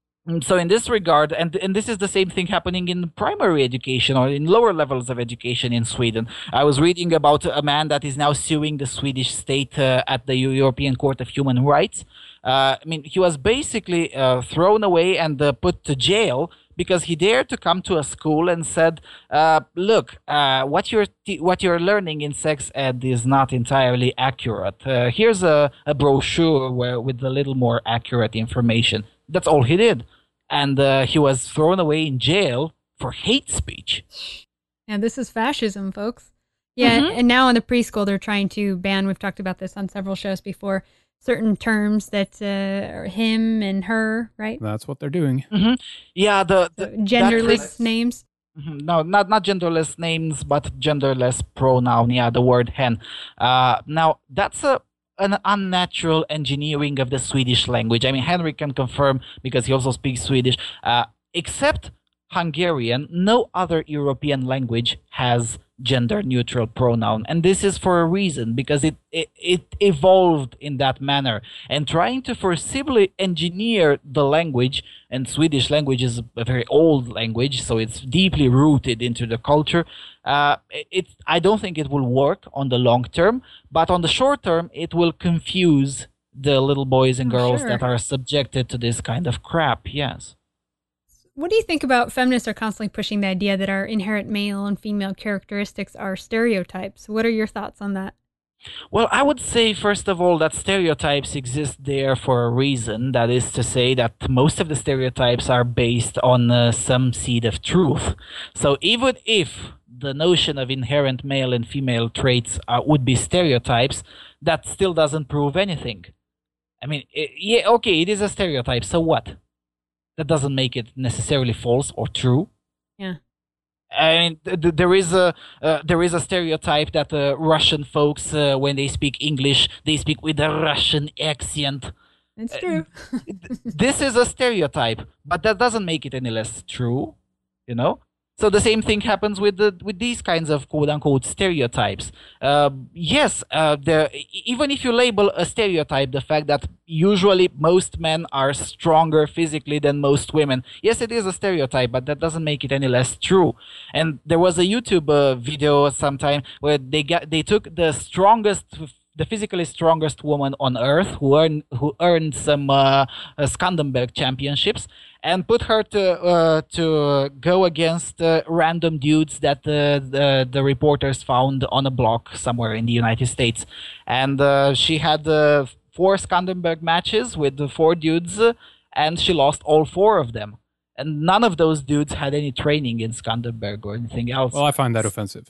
So in this regard, and and this is the same thing happening in primary education or in lower levels of education in Sweden. I was reading about a man that is now suing the Swedish state uh, at the European Court of Human Rights. Uh, I mean, he was basically uh, thrown away and uh, put to jail because he dared to come to a school and said, uh, "Look, uh, what you're t- what you're learning in sex ed is not entirely accurate. Uh, here's a, a brochure where, with a little more accurate information." That's all he did. And uh, he was thrown away in jail for hate speech. Yeah, this is fascism, folks. Yeah, mm-hmm. And now in the preschool, they're trying to ban, we've talked about this on several shows before, certain terms that uh, are him and her, right? That's what they're doing. Mm-hmm. Yeah, the, the so genderless names. Mm-hmm. No, not not genderless names, but genderless pronoun. Yeah, the word hen. Uh, now, that's a an unnatural engineering of the Swedish language. I mean, Henry can confirm because he also speaks Swedish. Uh, except Hungarian, no other European language has gender neutral pronoun, and this is for a reason, because it, it it evolved in that manner. And trying to forcibly engineer the language, and Swedish language is a very old language, so it's deeply rooted into the culture. Uh, it I don't think it will work on the long term, but on the short term, it will confuse the little boys and Oh, girls sure. that are subjected to this kind of crap. Yes. What do you think about feminists are constantly pushing the idea that our inherent male and female characteristics are stereotypes? What are your thoughts on that? Well, I would say, first of all, that stereotypes exist there for a reason. That is to say that most of the stereotypes are based on uh, some seed of truth. So even if the notion of inherent male and female traits uh, would be stereotypes, that still doesn't prove anything. I mean, it, yeah, okay, it is a stereotype, so what? That doesn't make it necessarily false or true. Yeah. I mean, th- th- there is a uh, there is a stereotype that uh, Russian folks, uh, when they speak English, they speak with a Russian accent. It's true. This is a stereotype, but that doesn't make it any less true, you know. So the same thing happens with the with these kinds of quote unquote stereotypes. Uh, yes, uh, the, even if you label a stereotype the fact that usually most men are stronger physically than most women, yes, it is a stereotype, but that doesn't make it any less true. And there was a YouTube uh, video sometime where they got they took the strongest. the physically strongest woman on earth who earned who earned some uh, uh, Skanderberg championships, and put her to uh, to go against uh, random dudes that uh, the the reporters found on a block somewhere in the United States, and uh, she had uh, four Skanderberg matches with the four dudes, uh, and she lost all four of them. And none of those dudes had any training in Skanderberg or anything else. Well, I find that offensive.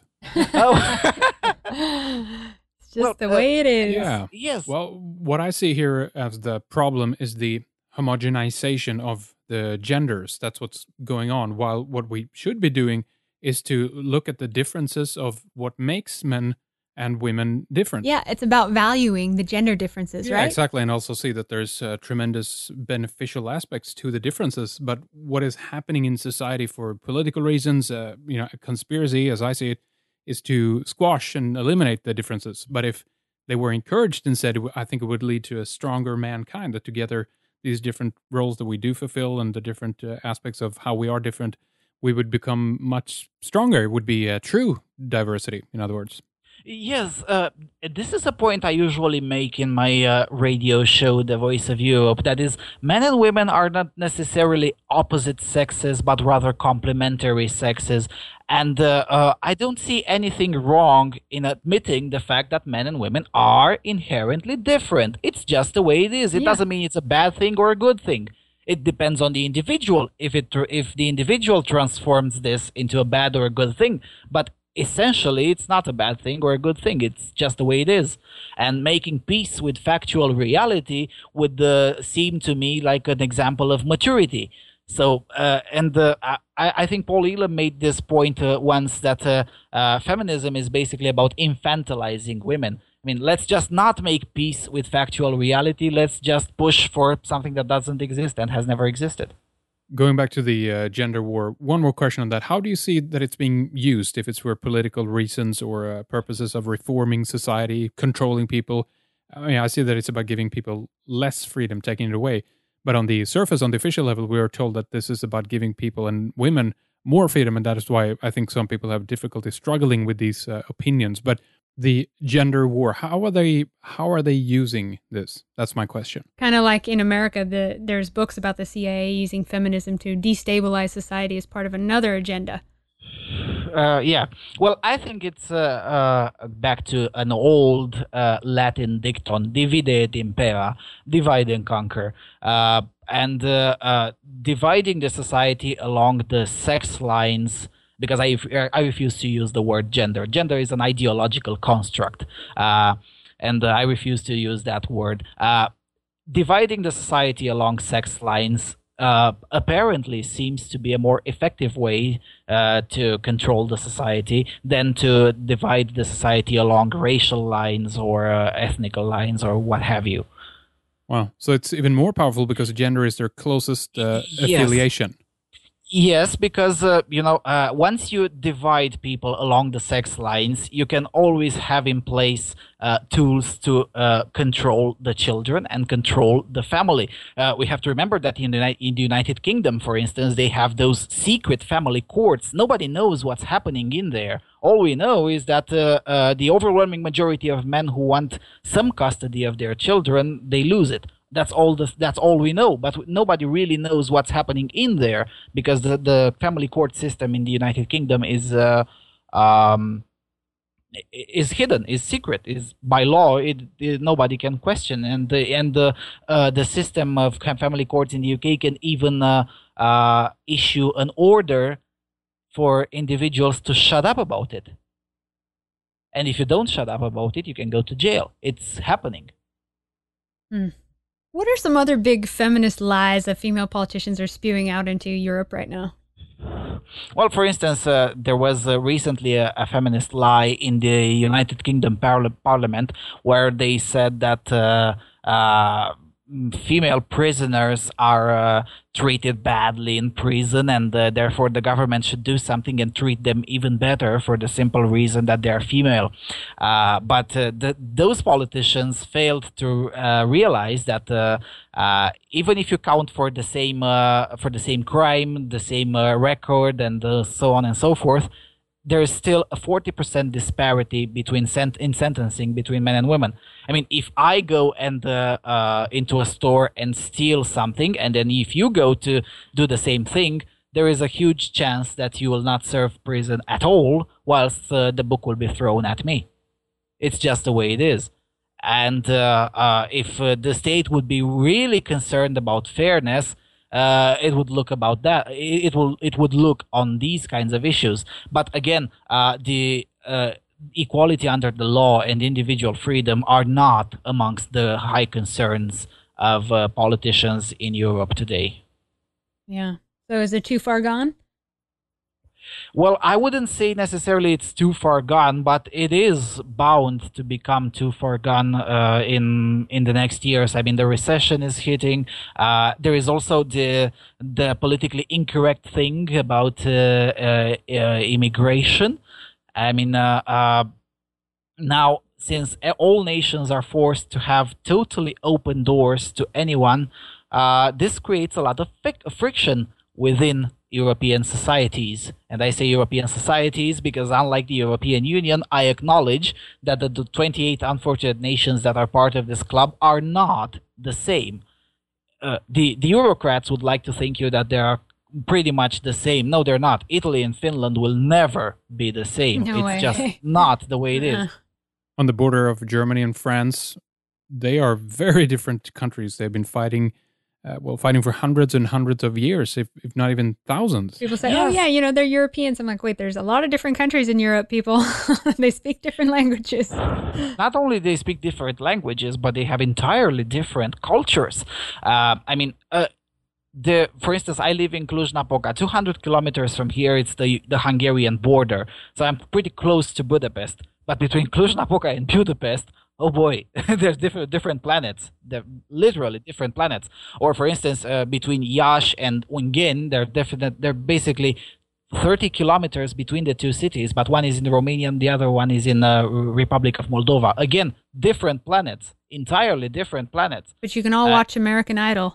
Oh. Just Well, the uh, way it is. Yeah. Yes. Well, what I see here as the problem is the homogenization of the genders. That's what's going on. While what we should be doing is to look at the differences of what makes men and women different. Yeah, it's about valuing the gender differences, Yeah, right? exactly. And also see that there's uh, tremendous beneficial aspects to the differences. But what is happening in society for political reasons, uh, you know, a conspiracy, as I see it, is to squash and eliminate the differences. But if they were encouraged instead, I think it would lead to a stronger mankind, that together these different roles that we do fulfill and the different uh, aspects of how we are different, we would become much stronger. It would be a true diversity, in other words. Yes, uh, this is a point I usually make in my uh, radio show, The Voice of Europe. That is, men and women are not necessarily opposite sexes, but rather complementary sexes. And uh, uh, I don't see anything wrong in admitting the fact that men and women are inherently different. It's just the way it is. It Yeah. doesn't mean it's a bad thing or a good thing. It depends on the individual if it if the individual transforms this into a bad or a good thing. But essentially, it's not a bad thing or a good thing. It's just the way it is. And making peace with factual reality would uh, seem to me like an example of maturity. So, uh, and uh, I, I think Paul Elam made this point uh, once, that uh, uh, feminism is basically about infantilizing women. I mean, let's just not make peace with factual reality. Let's just push for something that doesn't exist and has never existed. Going back to the uh, gender war, one more question on that. How do you see that it's being used, if it's for political reasons or uh, purposes of reforming society, controlling people? I mean, I see that it's about giving people less freedom, taking it away. But on the surface, on the official level, we are told that this is about giving people and women more freedom, and that is why I think some people have difficulty struggling with these uh, opinions. But the gender war, how are they how are they using this? That's my question. Kind of like in America, the there's books about the C I A using feminism to destabilize society as part of another agenda. Uh, yeah. Well, I think it's uh, uh, back to an old uh, Latin dicton, divide et impera, divide and conquer. Uh, and uh, uh, dividing the society along the sex lines, because I, I refuse to use the word gender. Gender is an ideological construct, uh, and uh, I refuse to use that word. Uh, dividing the society along sex lines uh, apparently seems to be a more effective way uh, to control the society than to divide the society along racial lines or uh, ethnical lines or what have you. Wow. So it's even more powerful because gender is their closest uh, Yes. affiliation. Yes, because uh, you know, uh, once you divide people along the sex lines, you can always have in place uh, tools to uh, control the children and control the family. Uh, we have to remember that in the, Uni- in the United Kingdom, for instance, they have those secret family courts. Nobody knows what's happening in there. All we know is that uh, uh, the overwhelming majority of men who want some custody of their children, they lose it. That's all. The, that's all we know. But nobody really knows what's happening in there because the, the family court system in the United Kingdom is uh, um, is hidden, is secret, is by law. It, it nobody can question, and the and the uh, the system of family courts in the U K can even uh, uh, issue an order for individuals to shut up about it. And if you don't shut up about it, you can go to jail. It's happening. Hmm. What are some other big feminist lies that female politicians are spewing out into Europe right now? Well, for instance, uh, there was uh, recently a, a feminist lie in the United Kingdom parla- Parliament where they said that uh, uh, female prisoners are uh, treated badly in prison, and uh, therefore the government should do something and treat them even better for the simple reason that they're female. Uh, but uh, the, those politicians failed to uh, realize that uh, uh, even if you count for the same uh, for the same crime, the same uh, record, and uh, so on and so forth, there is still a forty percent disparity between sent- in sentencing between men and women. I mean, if I go and uh, uh, into a store and steal something, and then if you go to do the same thing, there is a huge chance that you will not serve prison at all, whilst uh, the book will be thrown at me. It's just the way it is. And uh, uh, if uh, the state would be really concerned about fairness, Uh, it would look about that. It, it will. It would look on these kinds of issues. But again, uh, the uh, equality under the law and individual freedom are not amongst the high concerns of uh, politicians in Europe today. Yeah. So is it too far gone? Well, I wouldn't say necessarily it's too far gone, but it is bound to become too far gone uh, in in the next years. I mean, the recession is hitting. Uh, there is also the the politically incorrect thing about uh, uh, uh, immigration. I mean, uh, uh, now since all nations are forced to have totally open doors to anyone, uh, this creates a lot of fic- friction within European societies. And I say European societies because unlike the European Union, I acknowledge that the, the twenty-eight unfortunate nations that are part of this club are not the same. Uh, the, the Eurocrats would like to think you that they are pretty much the same. No, they're not. Italy and Finland will never be the same. No it's way. just not the way it is. Uh, On the border of Germany and France, they are very different countries. They've been fighting, uh, well, fighting for hundreds and hundreds of years, if, if not even thousands. People say, Yes. oh, yeah, you know, they're Europeans. I'm like, wait, there's a lot of different countries in Europe, people. They speak different languages. Not only they speak different languages, but they have entirely different cultures. Uh, I mean, uh, the for instance, I live in Cluj-Napoca, two hundred kilometers from here. It's the the Hungarian border, so I'm pretty close to Budapest. But between Cluj-Napoca and Budapest, oh boy, there's different different planets. They're literally different planets. Or for instance, uh, between Iași and Ungen, they're definite. They're basically thirty kilometers between the two cities, but one is in Romania and the other one is in the uh, Republic of Moldova. Again, different planets, entirely different planets. But you can all Uh, watch American Idol.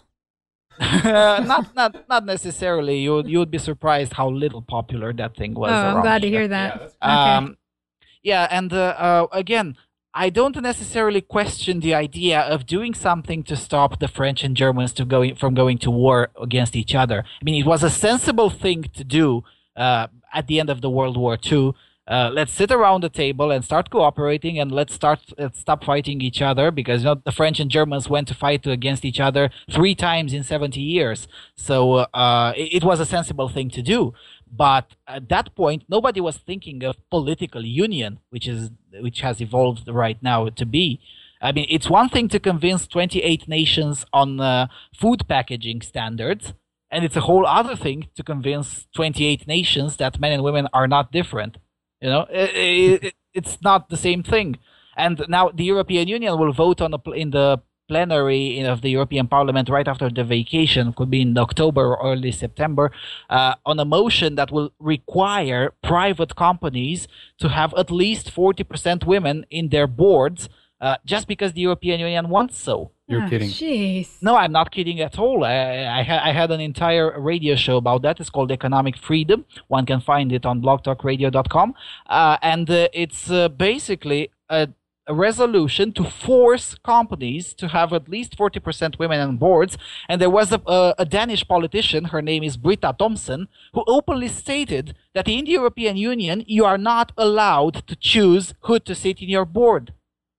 not not not necessarily. You would you would be surprised how little popular that thing was. Oh, I'm around glad to here. hear that. Okay. Um, yeah, and uh, uh, again, I don't necessarily question the idea of doing something to stop the French and Germans to going from going to war against each other. I mean, it was a sensible thing to do uh, at the end of the World War Two. Uh, let's sit around the table and start cooperating, and let's start let's stop fighting each other, because you know the French and Germans went to fight against each other three times in seventy years. So uh, it, it was a sensible thing to do. But at that point, nobody was thinking of political union, which is which has evolved right now to be. I mean, it's one thing to convince twenty-eight nations on uh, food packaging standards, and it's a whole other thing to convince twenty-eight nations that men and women are not different. You know, it, it, it's not the same thing. And now the European Union will vote on a, pl- in the plenary of the European Parliament right after the vacation, could be in October or early September, uh, on a motion that will require private companies to have at least forty percent women in their boards, uh, just because the European Union wants so. You're Ah, kidding. Jeez. No, I'm not kidding at all. I, I, ha- I had an entire radio show about that. It's called Economic Freedom. One can find it on blog talk radio dot com. Uh, and uh, it's uh, basically a, a resolution to force companies to have at least forty percent women on boards. And there was a, a, a Danish politician, her name is Britta Thomsen, who openly stated that in the European Union, you are not allowed to choose who to sit in your board.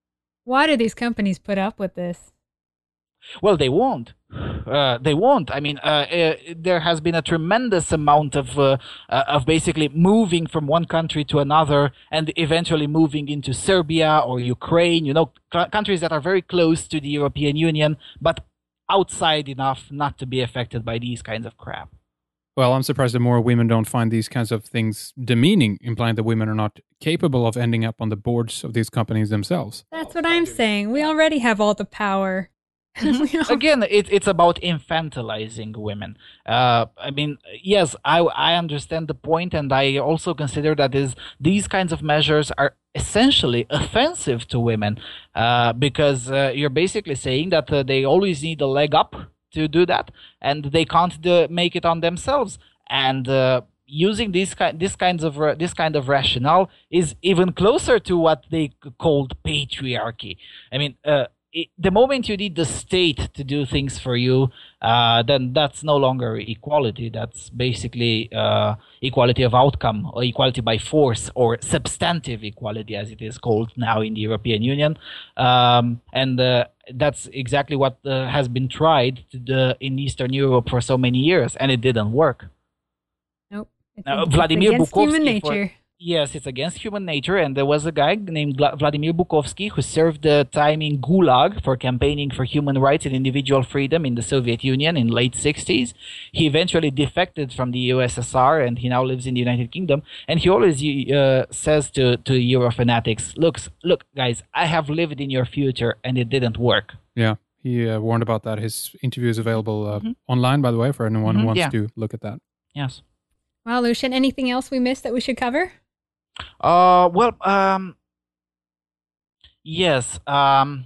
Why do these companies put up with this? Well, they won't. Uh, they won't. I mean, uh, uh, there has been a tremendous amount of uh, uh, of basically moving from one country to another, and eventually moving into Serbia or Ukraine. You know, c- countries that are very close to the European Union, but outside enough not to be affected by these kinds of crap. Well, I'm surprised that more women don't find these kinds of things demeaning, implying that women are not capable of ending up on the boards of these companies themselves. That's what I'm saying. We already have all the power. We all- Again, it, it's about infantilizing women. Uh, I mean, yes, I, I understand the point, and I also consider that is these kinds of measures are essentially offensive to women, uh, because uh, you're basically saying that uh, they always need a leg up to do that, and they can't uh, make it on themselves. And uh, using these ki- this kinds of ra- this kind of rationale is even closer to what they c- called patriarchy. I mean. Uh, It, the moment you need the state to do things for you, uh, then that's no longer equality. That's basically uh, equality of outcome, or equality by force, or substantive equality, as it is called now in the European Union. Um, and uh, that's exactly what uh, has been tried to the, in Eastern Europe for so many years, and it didn't work. Nope. It's, Uh, it's Vladimir against Bukovsky human for- nature. Yes, it's against human nature, and there was a guy named Vla- Vladimir Bukovsky who served uh, time in Gulag for campaigning for human rights and individual freedom in the Soviet Union in late sixties. He eventually defected from the U S S R, and he now lives in the United Kingdom. And he always uh, says to to Eurofanatics, "Look, look, guys, I have lived in your future, and it didn't work." Yeah, he uh, warned about that. His interview is available uh, mm-hmm. online, by the way, for anyone Mm-hmm, who wants yeah. to look at that. Yes. Well, Lucian, anything else we missed that we should cover? Uh, well, um, yes. Um,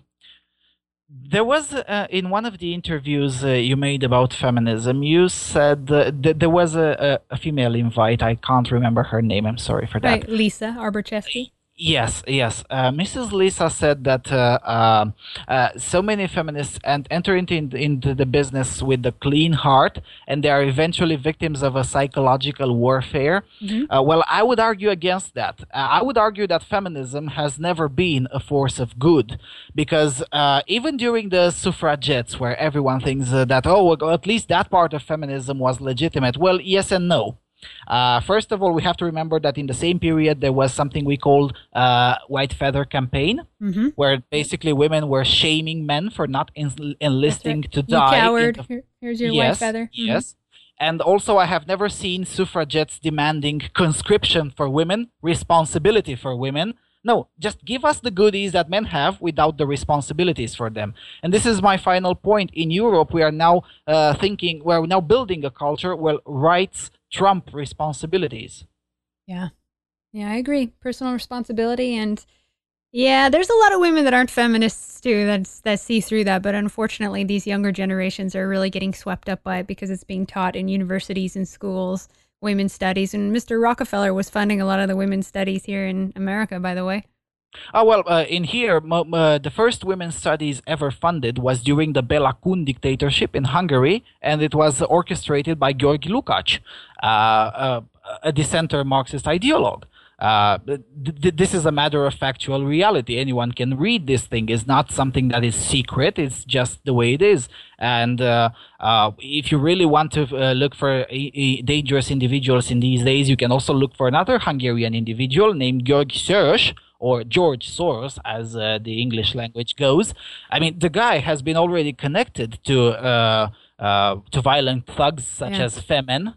there was uh, in one of the interviews uh, you made about feminism, you said uh, that there was a, a, a female invite. I can't remember her name. I'm sorry for that. Right, Lisa Arborchesky. Yes, yes. Uh, Missus Lisa said that uh, uh, uh, so many feminists and enter into, into the business with a clean heart, and they are eventually victims of a psychological warfare. Mm-hmm. Uh, well, I would argue against that. Uh, I would argue that feminism has never been a force of good, because uh, even during the suffragettes, where everyone thinks uh, that, oh, well, at least that part of feminism was legitimate. Well, yes and no. Uh, first of all, we have to remember that in the same period there was something we called uh, White Feather Campaign, mm-hmm. where basically women were shaming men for not en- enlisting right. to You die. coward. The... Here, here's your yes, white feather. Mm-hmm. Yes. And also, I have never seen suffragettes demanding conscription for women, responsibility for women. No, just give us the goodies that men have without the responsibilities for them. And this is my final point. In Europe, we are now uh, thinking, we're now building a culture where rights trump responsibilities. Yeah. Yeah, I agree. Personal responsibility. And yeah, there's a lot of women that aren't feminists too, that's, that see through that. But unfortunately, these younger generations are really getting swept up by it because it's being taught in universities and schools, women's studies. And Mister Rockefeller was funding a lot of the women's studies here in America, by the way. Oh, well, uh, in here, m- uh, the first women's studies ever funded was during the Bela Kun dictatorship in Hungary, and it was orchestrated by György Lukács, uh, uh, a dissenter Marxist ideologue. Uh, th- th- this is a matter of factual reality. Anyone can read this thing. It's not something that is secret. It's just the way it is. And uh, uh, if you really want to uh, look for a, a dangerous individuals in these days, you can also look for another Hungarian individual named György Soros, or George Soros, as uh, the English language goes. I mean, the guy has been already connected to uh, uh, to violent thugs such Yeah. as Femen.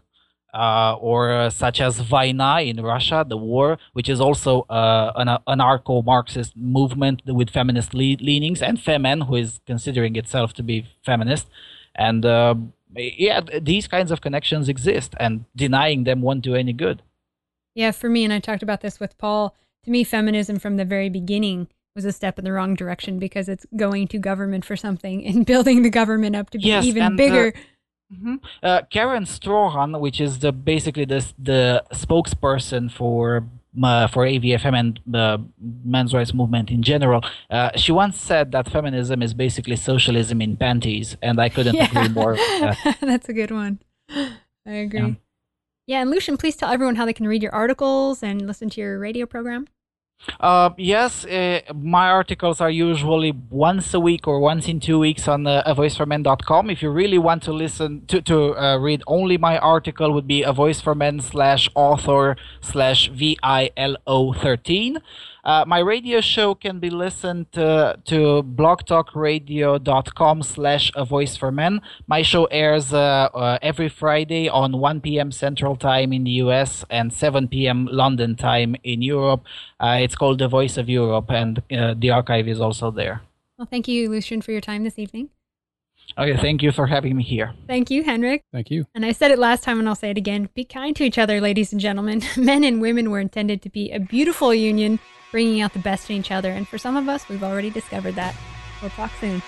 uh, or uh, such as Vaina in Russia, the war, which is also uh, an anarcho-Marxist movement with feminist le- leanings, and Femen, who is considering itself to be feminist. And uh, yeah, these kinds of connections exist, and denying them won't do any good. Yeah, for me, and I talked about this with Paul, to me, feminism from the very beginning was a step in the wrong direction because it's going to government for something and building the government up to be yes, even and, bigger. Uh, mm-hmm. uh, Karen Strohan, which is the basically the the spokesperson for uh, for A V F M and the men's rights movement in general, uh, she once said that feminism is basically socialism in panties, and I couldn't yeah. agree more. Uh, That's a good one. I agree. Yeah. yeah, and Lucian, please tell everyone how they can read your articles and listen to your radio program. Uh, yes, uh, my articles are usually once a week or once in two weeks on uh, a voice for men dot com. If you really want to listen to, to uh, read only my article, would be a voice for men slash author slash V I L O thirteen. Uh, my radio show can be listened to, to blogtalkradio.com slash a voice for men. My show airs uh, uh, every Friday on one p.m. Central Time in the U S and seven p.m. London time in Europe. Uh, it's called The Voice of Europe, and uh, the archive is also there. Well, thank you, Lucian, for your time this evening. Okay, thank you for having me here. Thank you, Henrik. Thank you. And I said it last time and I'll say it again. Be kind to each other, ladies and gentlemen. Men and women were intended to be a beautiful union, bringing out the best in each other. And for some of us, we've already discovered that. We'll talk soon.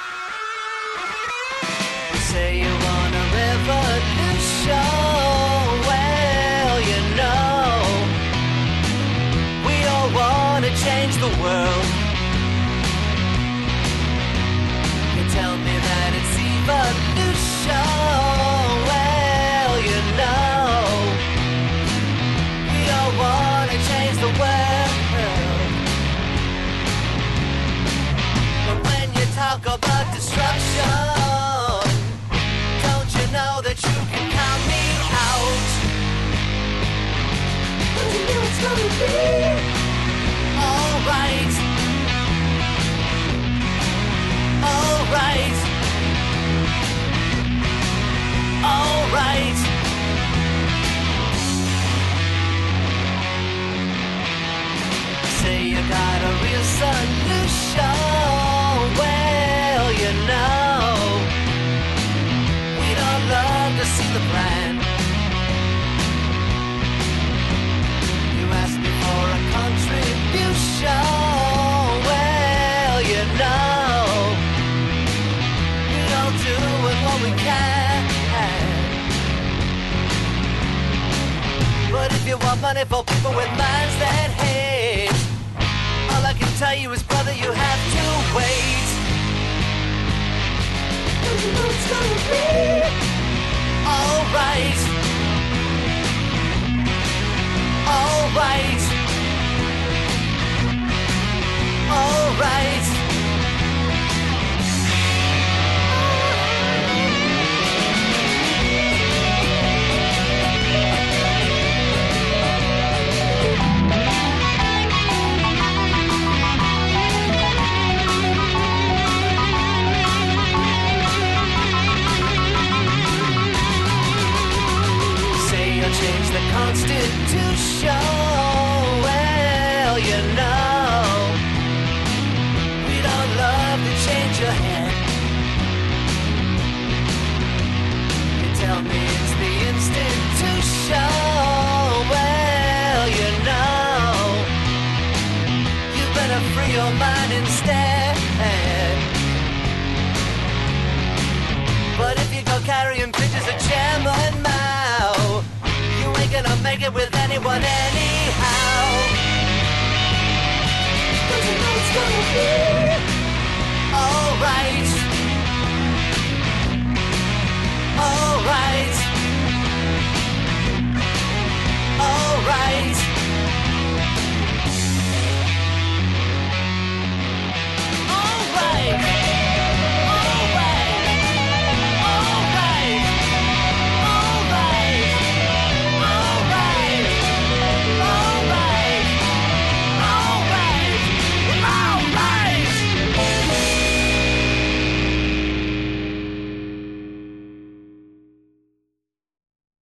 Say you want a revolution. Well, you know, we all want to change the world. You tell me that it's evolution. Well, you know, we all want to change the world. But when you talk about destruction, don't you know that you can count me out? Don't you know it's gonna be alright? Alright. Alright. Say you got a real solution. Well, you know, we'd all love to see the plan. You asked me for a contribution. Well, you know, we're all doing what we can. But if you want money for people with minds that hate, all I can tell you is, brother, you have to wait. Don't you know it's gonna be alright? Alright. Alright. Change the Constitution. Well, you know, we'd all love to change your head. You tell me it's the institution. Well, you know, you better free your mind instead. But if you go carrying pictures of Chairman Mao, ain't gonna make it with anyone anyhow. Don't you know it's gonna be